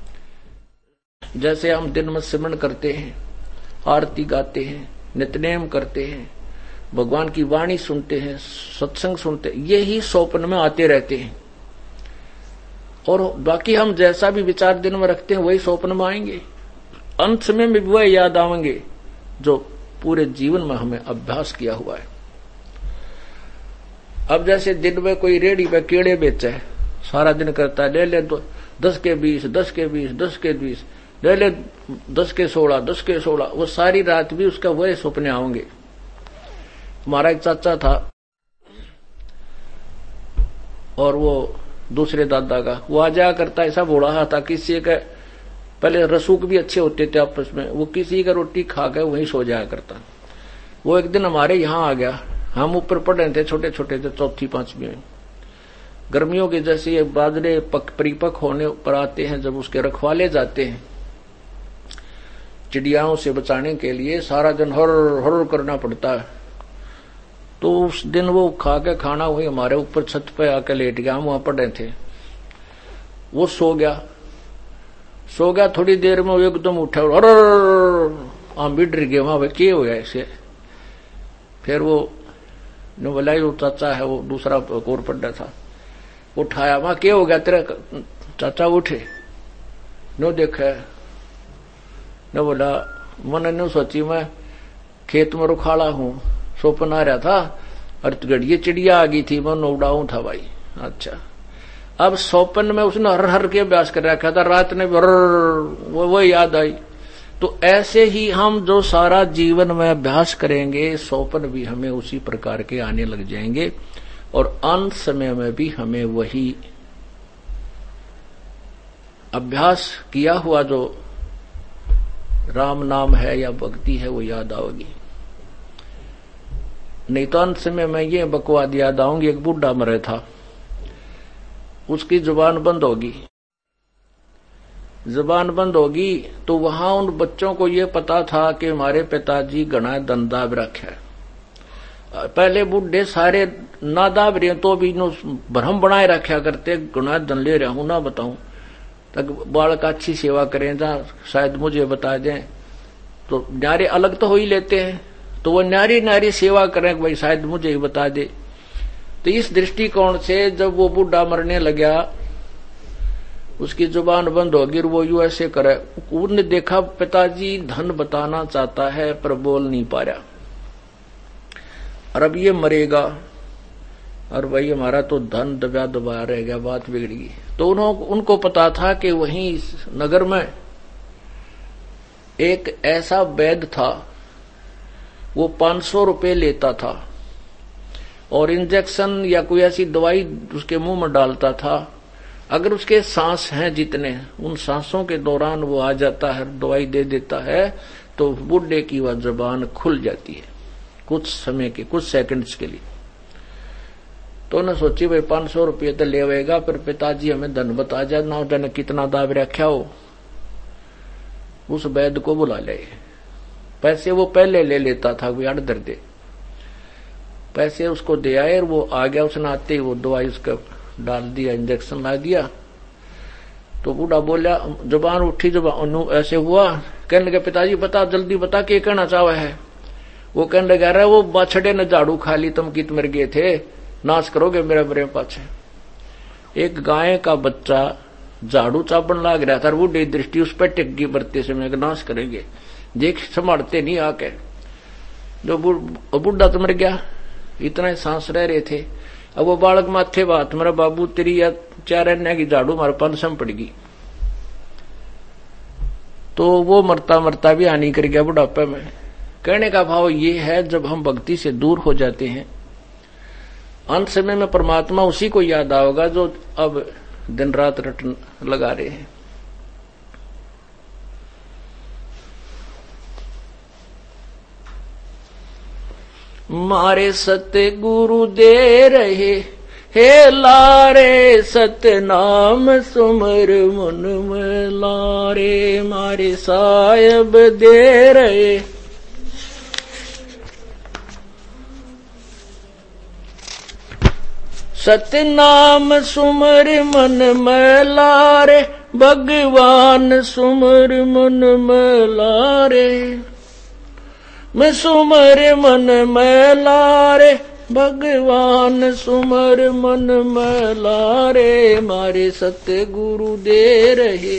B: जैसे हम दिन में सिमरन करते हैं, आरती गाते हैं, नित्यनेम करते हैं, भगवान की वाणी सुनते हैं, सत्संग सुनते हैं, ये ही स्वप्न में आते रहते हैं। और बाकी हम जैसा भी विचार दिन में रखते हैं वही स्वप्न में आएंगे। अंत समय में भी वह याद आएंगे जो पूरे जीवन में हमें अभ्यास किया हुआ है। अब जैसे दिन में कोई रेडी पे केड़े बेचे, सारा दिन करता है, ले ले तो दस के बीस, दस के बीस, दस के बीस, ले ले दस के सोलह, दस के सोलह, वो सारी रात भी उसका वही सपने आएंगे। हमारा एक चाचा था और वो दूसरे दादा का, वो आ जाया करता, ऐसा बोला था किसी का, पहले रसूख भी अच्छे होते थे आपस में, वो किसी का रोटी खा कर वहीं सो जाया करता। वो एक दिन हमारे यहाँ आ गया, हम ऊपर पढ़ रहे थे, छोटे छोटे थे, चौथी पांचवी में। गर्मियों के जैसे ये बादले परिपक्व होने पर आते हैं, जब उसके रखवाले जाते हैं चिड़ियाओं से बचाने के लिए, सारा दिन हर हर करना पड़ता है। तो उस दिन वो खा के खाना हुई हमारे ऊपर छत पे आकर लेट गया, हम वहां पड़े थे। वो सो गया सो गया थोड़ी देर में वो एकदम उठा और हम भी डर गए, वहां क्या हो गया ऐसे। फिर वो ने बोला वो चाचा है, वो दूसरा कोर पड्डा था, उठाया, वहां क्या हो गया तेरा चाचा, उठे नो देखा न, बोला मन ने सोची मैं खेत में रुखाड़ा हूं, सोपन आ रहा था और गड़िए चिड़िया आ गई थी, मैं उड़ाऊं था भाई। अच्छा, अब सोपन में उसने हर हर के अभ्यास कर रखा था, रात ने वो वो याद आई। तो ऐसे ही हम जो सारा जीवन में अभ्यास करेंगे, सोपन भी हमें उसी प्रकार के आने लग जाएंगे और अंत समय में भी हमें वही अभ्यास किया हुआ जो राम नाम है या भक्ति है वो याद आओगी। नहीं तो अंत समय में ये बकवाद याद आऊंगी। एक बुढ़ा मरे था, उसकी जुबान बंद होगी, जुबान बंद होगी तो वहां उन बच्चों को ये पता था कि हमारे पिताजी घना धंधा रखा है। पहले बुढ़े सारे ना दाब रहे तो भी भ्रम बनाए रखा करते, घना धन ले रहा हूं ना बताऊं, तक बालक अच्छी सेवा करें, जहां शायद मुझे बता दें। तो न्यारे अलग तो हो ही लेते हैं, तो वो न्यारी न्यारी सेवा करें, भाई शायद मुझे ही बता दे। तो इस दृष्टिकोण से जब वो बुढ़ा मरने लगा, उसकी जुबान बंद होगी, वो यू ऐसे करे, उन्होंने देखा पिताजी धन बताना चाहता है पर बोल नहीं पा रहा, और अब ये मरेगा और भाई हमारा तो धन दबा दबा रह गया, बात बिगड़ गई। तो उन्होंने उनको पता था कि वहीं इस नगर में एक ऐसा वैद्य था, वो पांच सौ रुपये लेता था और इंजेक्शन या कोई ऐसी दवाई उसके मुंह में डालता था अगर उसके सांस हैं जितने, उन सांसों के दौरान वो आ जाता है, दवाई दे देता है, तो बूढ़े की वह जबान खुल जाती है कुछ समय के, कुछ सेकंड्स के लिए। तो न सोची भाई पांच सौ रुपये तो ले आएगा, पर पिताजी हमें धन बता जा ना, जन कितना दाब रखा हो। उस वैद्य को बुला ले, पैसे वो पहले ले लेता था, कोई अड़ दे, पैसे उसको दे आए और वो आ गया। उसने आते ही वो दवाई उसका डाल दिया, इंजेक्शन ला दिया। तो बूढ़ा बोला, जुबान उठी, जुबान ऐसे हुआ, कहने लगे पिताजी बता, जल्दी बता क्या कहना चाहे है। वो कहने लगा रहा वो बाछड़े ने झाड़ू खा ली, तुम कित मर गए थे, नाश करोगे मेरा मेरे पाछे। एक गाय का बच्चा झाड़ू चापन लाग रहा था, बूढ़ी दृष्टि उस पर टिक गई, बरते से मैं नाश करेंगे, देख संभालते नहीं आके। जो बूढ़ा तो मर गया, इतना सांस रह रहे थे। अब वो बालक माथे बात, मेरा बाबू तेरी या चार अन्य की झाड़ू मारे पंसम पड़ गई। तो वो मरता मरता भी हानि कर गया बुढ़ापे में। कहने का भाव ये है, जब हम भक्ति से दूर हो जाते हैं, अंत समय में परमात्मा उसी को याद आओगा जो अब दिन रात रटन लगा रहे हैं। मारे सत्य गुरु दे रहे, हे लारे सत्य नाम सुमर मन में लारे, मारे साहिब दे रहे। सत्य नाम सुमर मन में लारे, भगवान सुमर मन में लारे। मैं सुमर मन में लारे, भगवान सुमर मन में लारे, मारे सत्य गुरु दे रहे।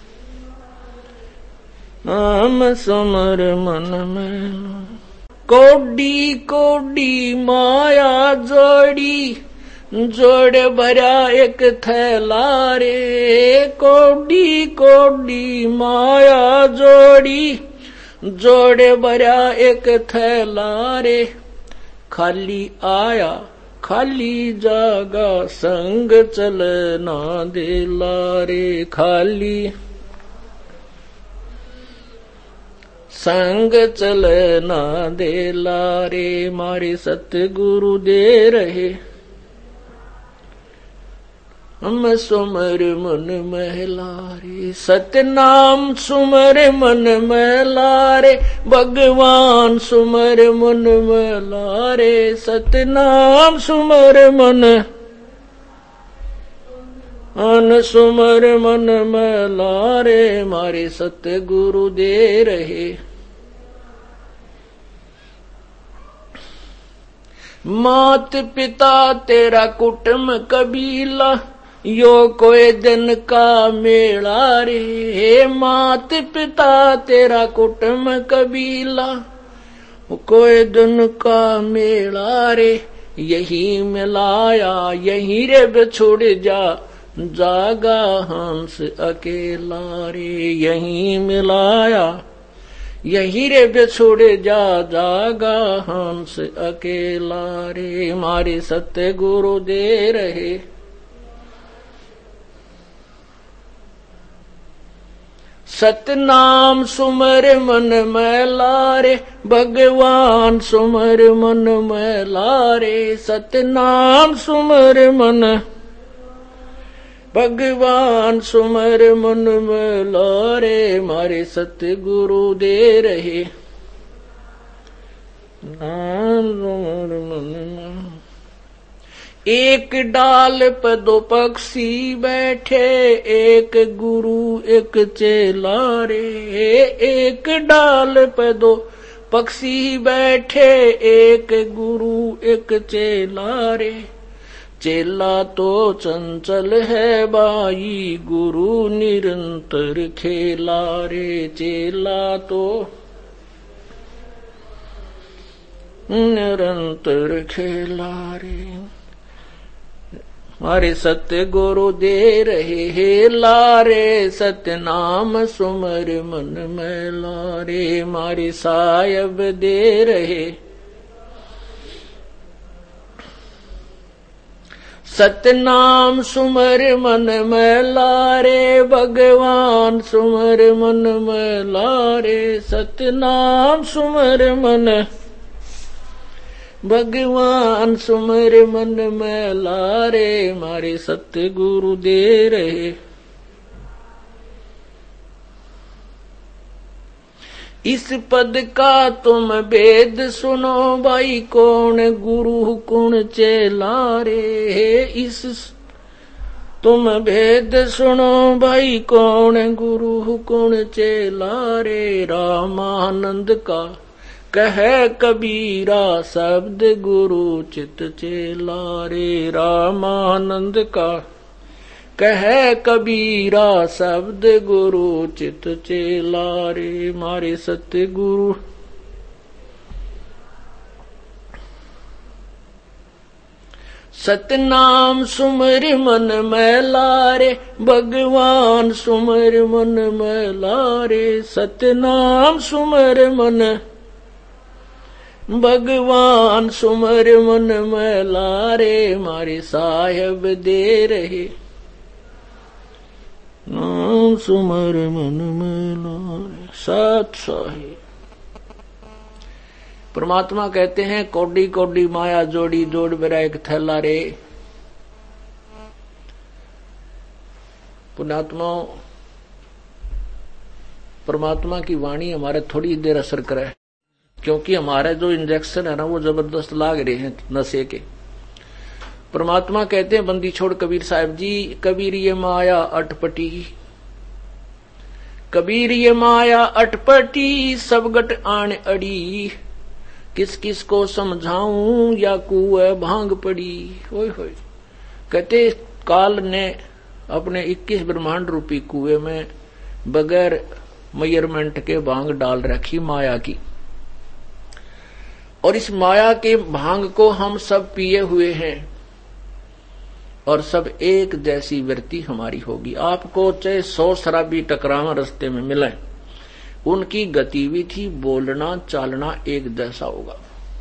B: नाम सुमर मन में कोडी कोडी माया जोड़ी, जोड़ भरा एक थैला रे। कोडी कोडी माया जोड़ी, जोड़े भरा एक थैला रे। खाली आया खाली जागा, संग चलना दिला रे। खाली संग चलना दिला रे, मारे सतगुरु दे रहे। हम सुमर मन महलारे, सतनाम सुमर मन महलारे, भगवान सुमर मन महलारे। सतनाम सुमर मन अन सुमर मन महलारे, मारे सतगुरु दे रहे। मात पिता तेरा कुटुंब कबीला, यो कोई दिन का मेला रे। मात पिता तेरा कुटुंब कबीला, कोई दिन का मेला रे। यही मिलाया यही रे बिछुड़ जा, जागा हंस अकेला रे। यही मिलाया यही रे बिछुड़ जा, जागा हंस अकेला रे। मारे सत्य गुरु दे रहे। सतनाम सुमर मन मैलारे, भगवान सुमर मन मैलारे। सतनाम सुमर मन भगवान सुमर मन मैलारे, मारे सतगुरु दे रहे। नाम सुमर मन। एक डाल पर दो पक्षी बैठे, एक गुरु एक चेला रे। एक डाल पर दो पक्षी बैठे, एक गुरु एक चेला रे। चेला तो चंचल है बाई, गुरु निरंतर खेला रे। चेला तो निरंतर खेला रे, मारे सत्य गुरु दे रहे। हे लारे सत्य नाम सुमर मन में लारे, मारे साहिब दे रहे। सतनाम सुमर मन में लारे भगवान सुमर मन में लारे सतनाम सुमर मन भगवान सुमर मन में लारे मारे सतगुरु दे रहे। इस पद का तुम भेद सुनो भाई कौन गुरु कौन चेला रे। इस तुम भेद सुनो भाई कौन गुरु कौन चेला रे। रामानंद का कह कबीरा शब्द गुरु चित चेला रे। रामानंद का कह कबीरा शब्द गुरु चित चेला रे मारे सतगुरु। सतनाम सुमर मन में लारे भगवान सुमर मन में लारे सतनाम सुमर मन भगवान सुमर मन में लारे मारे साहेब दे रहे। नाम सुमर मन में लारे सत साहिब। परमात्मा कहते हैं कोडी कोडी माया जोड़ी जोड़ मेरा एक थैला रे। पुण्यात्मा परमात्मा की वाणी हमारे थोड़ी देर असर करे, क्योंकि हमारे जो इंजेक्शन है ना वो जबरदस्त लाग रहे हैं नशे के। परमात्मा कहते हैं बंदी छोड़ कबीर साहब जी, कबीर ये माया अटपटी, कबीर ये माया अटपटी सब गट आन अड़ी। किस किस को समझाऊं या कुएं भांग पड़ी। होय होय कहते काल ने अपने इक्कीस ब्रह्मांड रूपी कुएं में बगैर मेजरमेंट के भांग डाल रखी माया की, और इस माया के भांग को हम सब पिए हुए हैं और सब एक जैसी वृत्ति हमारी होगी। आपको चाहे सौ शराबी टकरावा रास्ते में मिले, उनकी गतिविधि बोलना चालना एक जैसा होगा,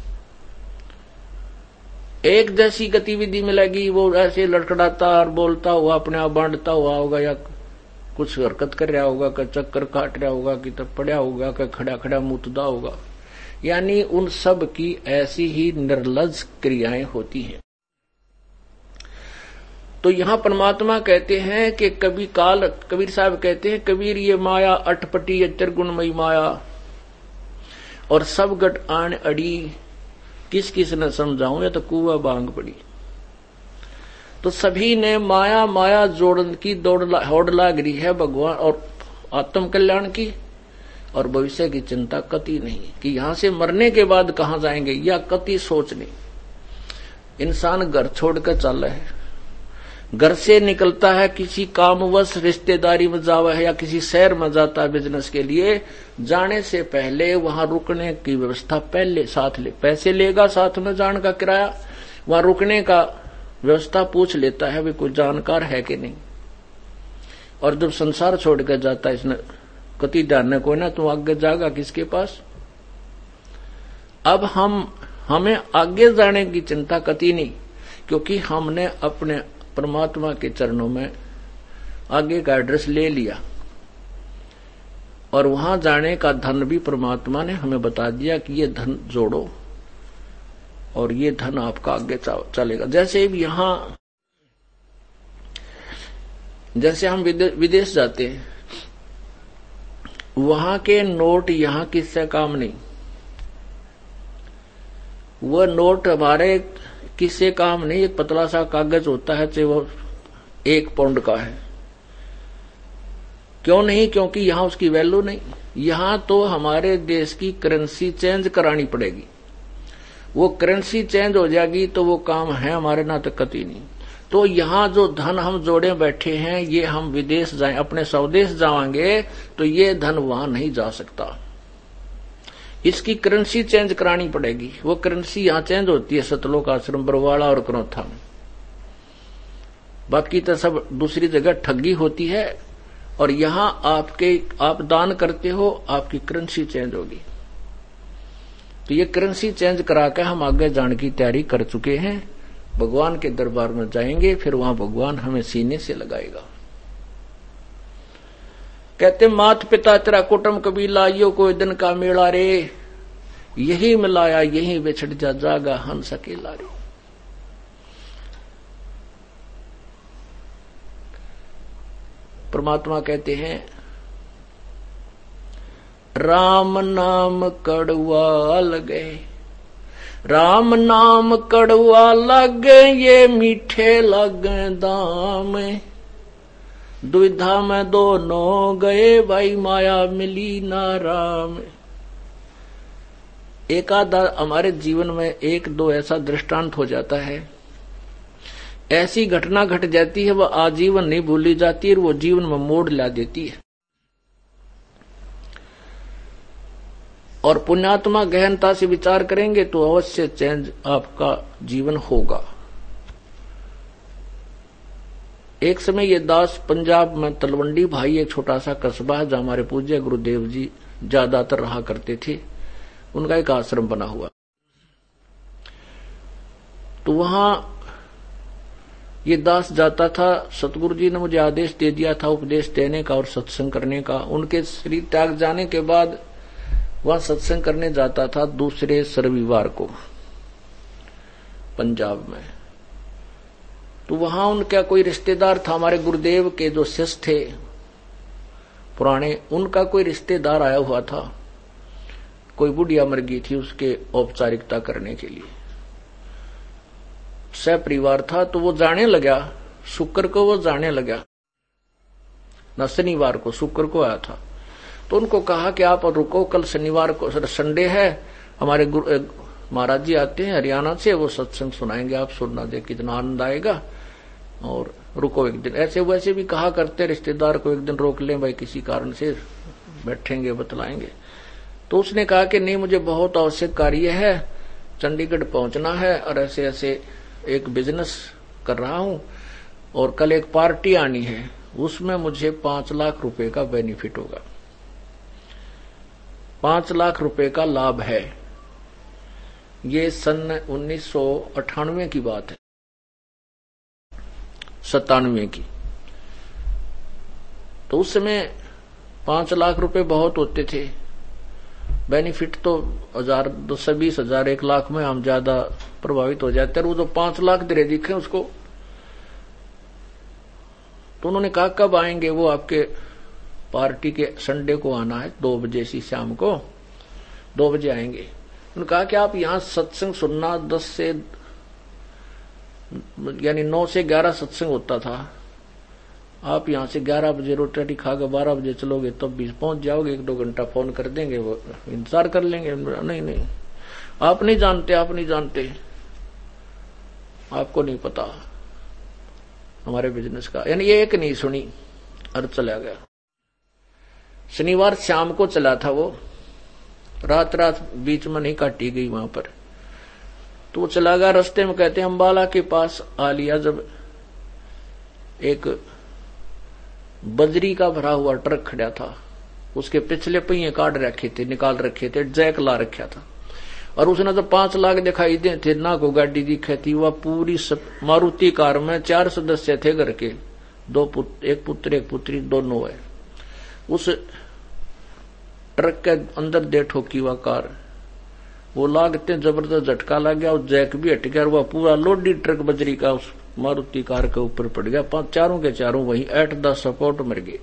B: एक जैसी गतिविधि मिलेगी। वो ऐसे लड़खड़ाता और बोलता हुआ अपने आप बांटता हुआ होगा, या कुछ हरकत कर रहा होगा, कि चक्कर काट रहा होगा, कि तब पड़ा होगा, कि खड़ा खड़ा मुतदा होगा। यानी उन सब की ऐसी ही निर्लज क्रियाएं होती हैं। तो यहां परमात्मा कहते हैं कि कभी काल कबीर साहब कहते हैं कबीर ये माया अटपटी अचर गुणमयी माया और सब गट आन अड़ी। किस किस ने समझाऊं या तो कुआ बांग पड़ी। तो सभी ने माया माया जोड़न की दौड़ होड़ लाग रही है भगवान और आत्म कल्याण की, और भविष्य की चिंता कति नहीं कि यहां से मरने के बाद कहां जाएंगे, या कति सोच नहीं। इंसान घर छोड़कर चल रहा है, घर से निकलता है किसी कामवश रिश्तेदारी में जावा है या किसी शहर में जाता है बिजनेस के लिए, जाने से पहले वहां रुकने की व्यवस्था पहले साथ ले, पैसे लेगा साथ में जान का किराया, वहां रुकने का व्यवस्था पूछ लेता है भी कोई जानकार है कि नहीं। और जब संसार छोड़ कर जाता है इसने कति ध्यान ने कोई ना तू आगे जागा किसके पास। अब हम हमें आगे जाने की चिंता कति नहीं, क्योंकि हमने अपने परमात्मा के चरणों में आगे का एड्रेस ले लिया, और वहां जाने का धन भी परमात्मा ने हमें बता दिया कि ये धन जोड़ो और ये धन आपका आगे चलेगा। जैसे भी यहां जैसे हम विदेश जाते हैं, वहां के नोट यहां किससे काम नहीं, वह नोट हमारे किससे काम नहीं। एक पतला सा कागज होता है, चाहे वो एक पाउंड का है, क्यों नहीं, क्योंकि यहां उसकी वैल्यू नहीं। यहां तो हमारे देश की करेंसी चेंज करानी पड़ेगी, वो करेंसी चेंज हो जाएगी तो वो काम है हमारे ना तो कति नहीं। तो यहां जो धन हम जोड़े बैठे हैं, ये हम विदेश जाएं, अपने स्वदेश जाएंगे तो ये धन वहां नहीं जा सकता, इसकी करेंसी चेंज करानी पड़ेगी। वो करेंसी यहां चेंज होती है सतलोक आश्रम बरवाड़ा और कनौथा में, बाकी तो सब दूसरी जगह ठगी होती है। और यहां आपके आप दान करते हो, आपकी करेंसी चेंज होगी। तो ये करेंसी चेंज करा के हम आगे जाने की तैयारी कर चुके हैं, भगवान के दरबार में जाएंगे, फिर वहां भगवान हमें सीने से लगाएगा। कहते मात पिता तेरा कुटुंब कबीला यो कोई दिन का मेला रे, यही मिलाया यही बिछड़ जा जागा हंस अकेला रे। परमात्मा कहते हैं राम नाम कड़वा लगे, राम नाम कड़वा लगे ये मीठे लगे दाम, दुविधा में दोनों गए भाई माया मिली ना राम। एक आधा हमारे जीवन में एक दो ऐसा दृष्टांत हो जाता है, ऐसी घटना घट जाती है वह आजीवन नहीं भूली जाती और वो जीवन में मोड़ ला देती है। और पुण्यात्मा गहनता से विचार करेंगे तो अवश्य चेंज आपका जीवन होगा। एक समय ये दास पंजाब में तलवंडी भाई एक छोटा सा कस्बा है जहां हमारे पूज्य गुरुदेव जी ज्यादातर रहा करते थे, उनका एक आश्रम बना हुआ। तो वहां ये दास जाता था, सतगुरु जी ने मुझे आदेश दे दिया था उपदेश देने का और सत्संग करने का। उनके शरीर त्याग जाने के बाद वह सत्संग करने जाता था दूसरे रविवार को पंजाब में। तो वहां उनका कोई रिश्तेदार था, हमारे गुरुदेव के जो शिष्य थे पुराने, उनका कोई रिश्तेदार आया हुआ था। कोई बुढ़िया मर गई थी, उसके औपचारिकता करने के लिए सह परिवार था। तो वो जाने लगा, शुक्र को वो जाने लगा, न शनिवार को, शुक्र को आया था। तो उनको कहा कि आप रुको, कल शनिवार को संडे है, हमारे गुरु महाराज जी आते हैं हरियाणा से, वो सत्संग सुनाएंगे, आप सुनना, दे कितना आनंद आएगा, और रुको एक दिन। ऐसे वैसे भी कहा करते रिश्तेदार को एक दिन रोक लें भाई, किसी कारण से बैठेंगे बतलाएंगे। तो उसने कहा कि नहीं, मुझे बहुत आवश्यक कार्य है, चंडीगढ़ पहुंचना है और ऐसे ऐसे एक बिजनेस कर रहा हूं और कल एक पार्टी आनी है, उसमें मुझे पांच लाख रुपए का बेनिफिट होगा, पांच लाख रुपए का लाभ है। ये सन उन्नीस सौ अट्ठानवे की बात है, सत्तानवे की। तो उस समय पांच लाख रुपए बहुत होते थे, बेनिफिट तो हजार दो सौ बीस हजार एक लाख में हम ज्यादा प्रभावित हो जाते हैं। वो जो पांच लाख दे दिखे उसको, तो उन्होंने कहा कब आएंगे? वो आपके पार्टी के संडे को आना है, दो बजे सी शाम को दो बजे आएंगे। उन्होंने कहा कि आप यहाँ सत्संग सुनना, दस से यानी नौ से ग्यारह सत्संग होता था, आप यहाँ से ग्यारह बजे रोटी रोटी खा के बारह बजे चलोगे तब भी पहुंच जाओगे, एक दो घंटा फोन कर देंगे, वो इंतजार कर लेंगे। नहीं नहीं, आप नहीं जानते, आप नहीं जानते, आपको नहीं पता हमारे बिजनेस का। यानी ये एक नहीं सुनी और चला गया। शनिवार शाम को चला था वो, रात रात बीच में नहीं काटी गई वहां पर। तो वो चला गया, रास्ते में कहते हैं अम्बाला के पास आ लिया, जब एक बजरी का भरा हुआ ट्रक खड़ा था, उसके पिछले पहिए काट रखे थे, निकाल रखे थे, जैक ला रखा था, और उसने तो पांच लाख दिखाई दे थे ना, को गाड़ी दिखे थी। वह पूरी मारुति कार में चार सदस्य थे घर के, दो पुत्र, एक पुत्र एक पुत्री दोनों है। उस ट्रक के अंदर दे ठोकी वह कार, वो लागते जबरदस्त झटका लग गया, और जैक भी हट गया, वह पूरा लोडी ट्रक बजरी का उस मारुति कार के ऊपर पड़ गया। पांच चारों के चारों वहीं एट द सपोर्ट मर गए।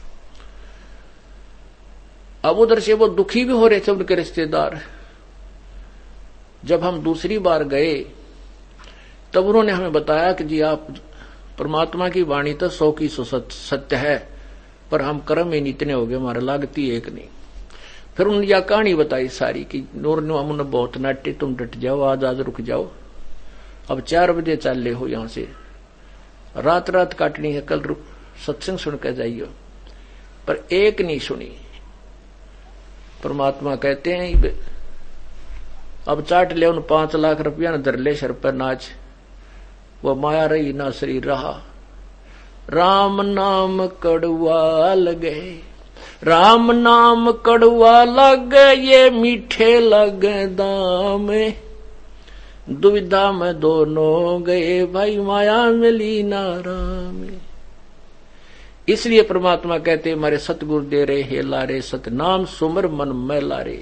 B: अब उधर से वो दुखी भी हो रहे थे उनके रिश्तेदार। जब हम दूसरी बार गए तब उन्होंने हमें बताया कि जी आप, परमात्मा की वाणी तो सौ की सौ सत्य है, पर हम कर्म ही इतने हो गए, हमारे लागती एक नहीं। फिर उन्होंने यह कहानी बताई सारी कि नूर नो हम बहुत नाट्य, तुम डट जाओ, आज आज रुक जाओ, अब चार बजे चल हो यहां से, रात रात काटनी है, कल रुक सत्संग सुन कर जाइयो। पर एक नहीं सुनी। परमात्मा कहते हैं अब चाट ले उन पांच लाख रुपया न धर ले सर पर नाच, वो माया रही ना शरीर रहा। राम नाम कड़वा लगे, राम नाम कड़वा लगे ये मीठे लगे दाम, दुविधा में दोनों गए भाई माया में लीना राम। इसलिए परमात्मा कहते हमारे सतगुरु दे रे हे लारे सतनाम सुमर मन में लारे।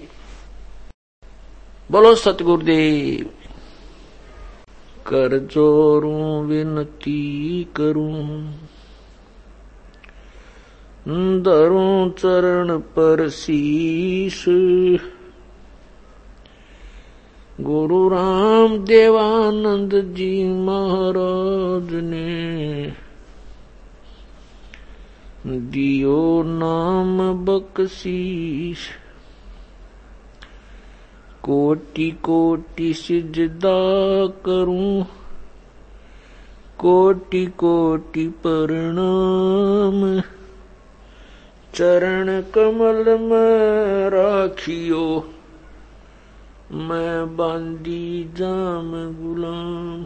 B: बोलो सतगुरुदेव। कर जोरूं विनती करूं धरूं चरण पर शीश। गुरु राम देवानंद जी महाराज ने दियो नाम बख्शीश। कोटि कोटि सिजदा करूं कोटि कोटि प्रणाम। चरण कमल में राखियो मैं बांदी जाम गुलाम।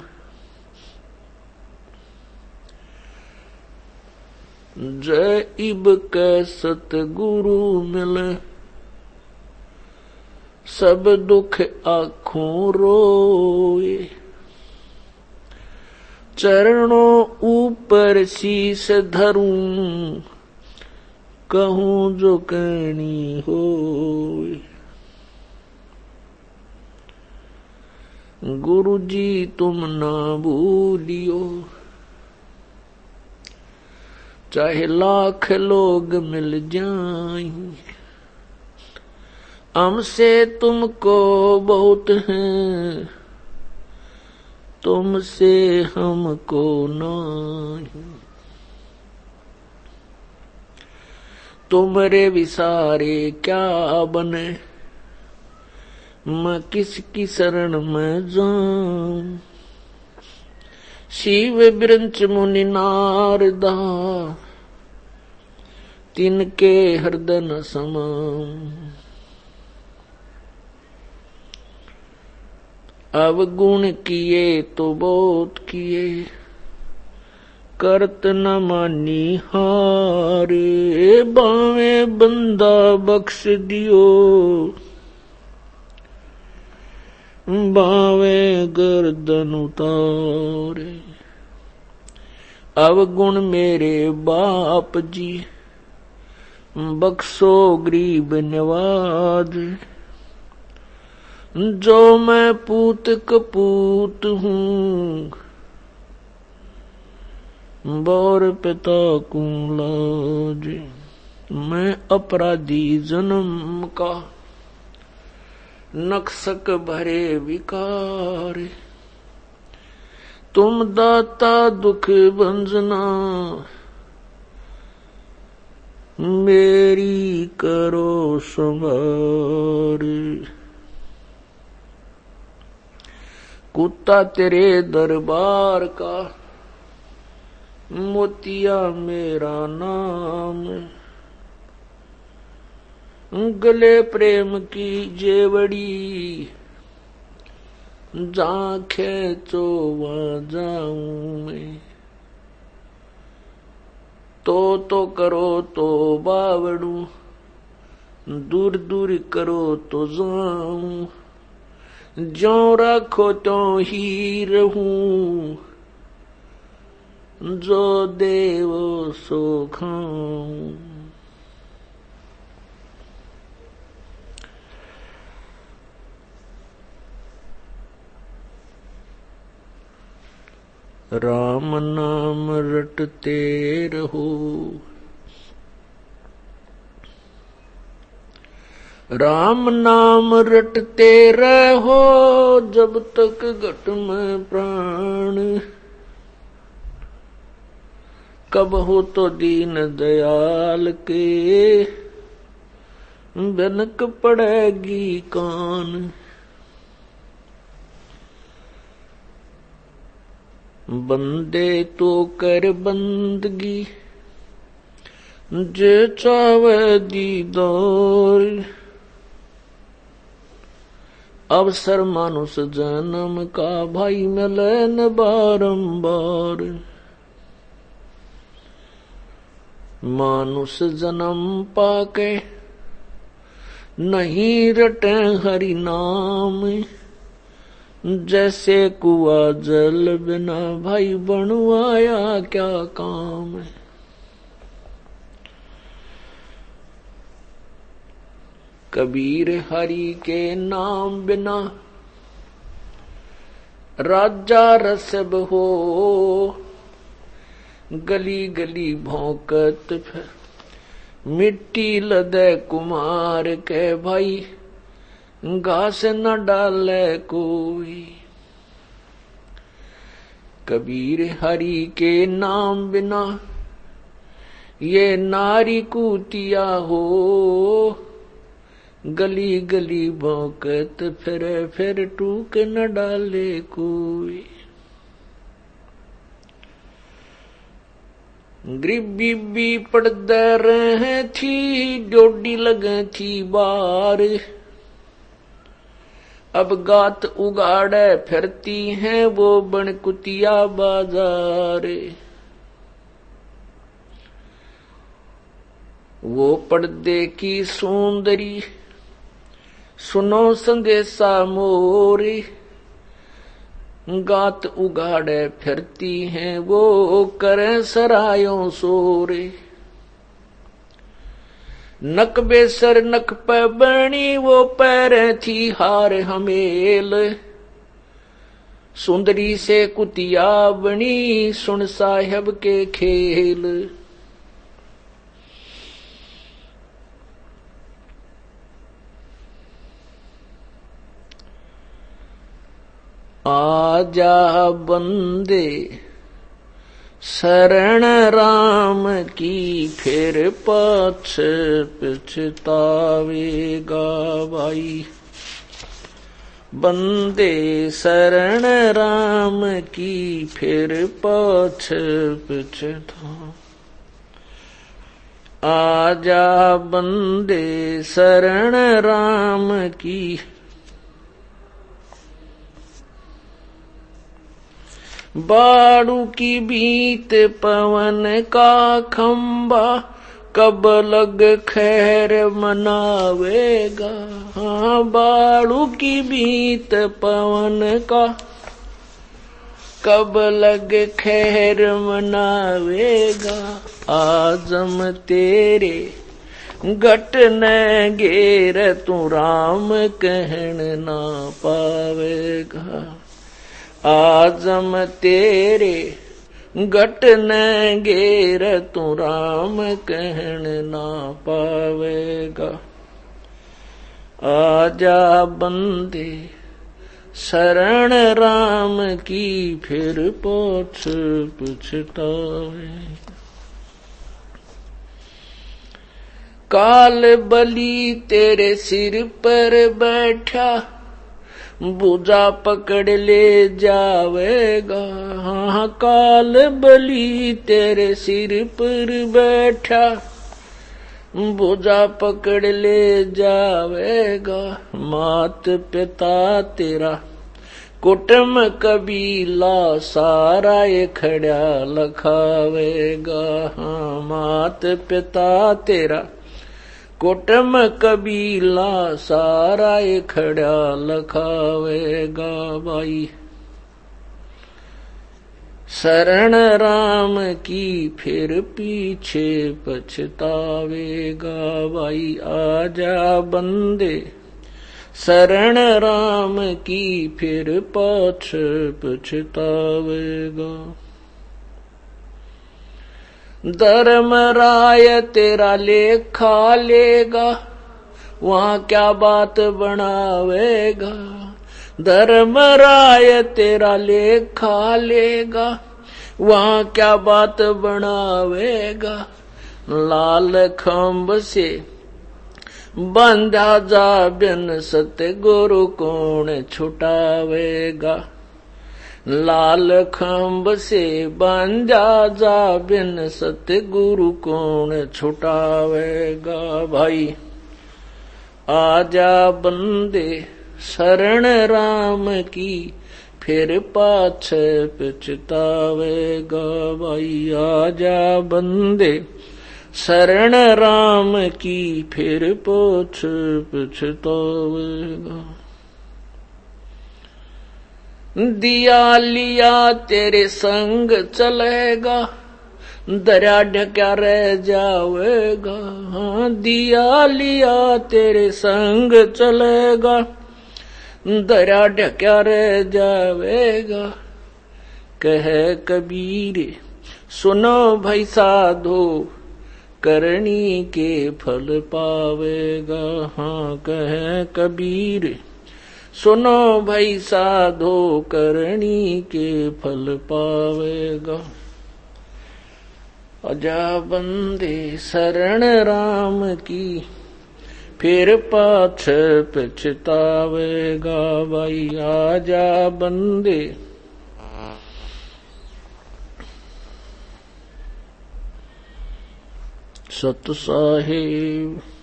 B: जय इब कै सतगुरु मिले सब दुख आँखों रोए। चरणों ऊपर शीस धरूं कहूं जो कहनी होए। गुरु जी तुम ना भूलियो चाहे लाख लोग मिल जाएं। हमसे तुमको बहुत है तुमसे हमको नहीं। तुमरे विसारे क्या बने मैं किसकी शरण में जाऊं। शिव बिरंच मुनि नारदा तिनके हृदय न समाऊं। अवगुण किए तो बहुत किए करत न मानी हारे। बावे बंदा बख्श दियो बावे गर्दन उतारे। अवगुण मेरे बाप जी बख्शो गरीब नवाज। जो मैं पूत कपूत हूँ बौर पिता को लाज। मैं अपराधी जन्म का नक्सक भरे विकार। तुम दाता दुख भंजना मेरी करो संभार। कुत्ता तेरे दरबार का मोतिया मेरा नाम। गले प्रेम की जेवड़ी जहाँ खेचो वहाँ जाऊं मैं। तो तो करो तो बावड़ू दूर दूर करो तो जाऊं। जो रखो तो ही रहूं जो देवो सो खाऊं। राम नाम रटते रहो राम नाम रटते रहो जब तक घट में प्राण। कब हो तो दीन दयाल के बनक पड़ेगी कान। बंदे तो कर बंदगी जे चावे दीदार। अवसर मानुष जन्म का भाई मिलन बारंबार। मानुष जन्म पाके नहीं रटे हरि नाम। जैसे कुआ जल बिना भाई बनवाया क्या काम है। कबीर हरि के नाम बिना राजा रसब हो, गली गली भौंकत फिर मिट्टी लदे कुमार के भाई घास न डाले कोई। कबीर हरि के नाम बिना ये नारी कूतिया हो, गली गली भौंकत फिर फिर टूक न डाले कोई। गरीबी भी पड़दे रहे थी, डोडी लगे थी बार, अब गात उगाड़े फिरती हैं वो बनकुतिया बाजार। वो पर्दे की सुंदरी सुनो संदेशा मोरी, गात उगाड़े फिरती हैं वो करें सरायों सोरे। नक बेसर नक पे बनी वो पैरे थी हार हमेल, सुंदरी से कुतिया बनी सुन साहब के खेल। आजा बंदे शरण राम की, फिर पाछ पछतावेगा भाई। बंदे शरण राम की, फिर पाछ पछता। आजा बंदे शरण राम की, बाड़ू की बीत पवन का खंबा, कब लग खैर मनावेगा। हाँ बाड़ू की बीत पवन का, कब लग खैर मनावेगा। आजम तेरे घट न घेर, तू राम कहन ना पावेगा। आजम तेरे घट न घेर, तू राम कहन ना पावेगा। आजा बंदे शरण राम की, फिर पोछ पछतावे। काल बलि तेरे सिर पर बैठा, बुझा पकड़ ले जावेगा। हाँ काल बलि तेरे सिर पर बैठा, बुझा पकड़ ले जावेगा। मात पिता तेरा कुटुंब कबीला, सारा ये खड़ा लखावेगा। हाँ मात पिता तेरा कुटुंब कबीला, सारा ये खड़ा लखावेगा भाई। शरण राम की, फिर पीछे पछतावेगा भाई। आजा बंदे शरण राम की, फिर पाछ पछतावेगा। धर्मराय तेरा लेखा लेगा, वहां क्या बात बनावेगा। धर्मराय तेरा लेखा लेगा, वहां क्या बात बनावेगा। लाल खंभ से बंधा जा बिन सतगुरु कौन छुटावेगा। लाल खंभ से बंधा जा बिन सतगुरु कौन छुटावेगा भाई। आजा बंदे शरण राम की, फिर पाछ पछतावेगा भाई। आजा बंदे शरण राम की, फिर पाछ पछतावेगा। दिया लिया तेरे संग चलेगा, दरिया ढक्या रह जावेगा। हाँ, दिया लिया तेरे संग चलेगा, दरिया ढक्या रह जावेगा। कह कबीर सुनो भाई साधो, करनी के फल पावेगा। हाँ, कह कबीर सुनो भाई साधो, करनी के फल पावेगा। आजा बंदे शरण राम की, फिर पाछ पछतावेगा। भाई आजा बंदे सत साहिब।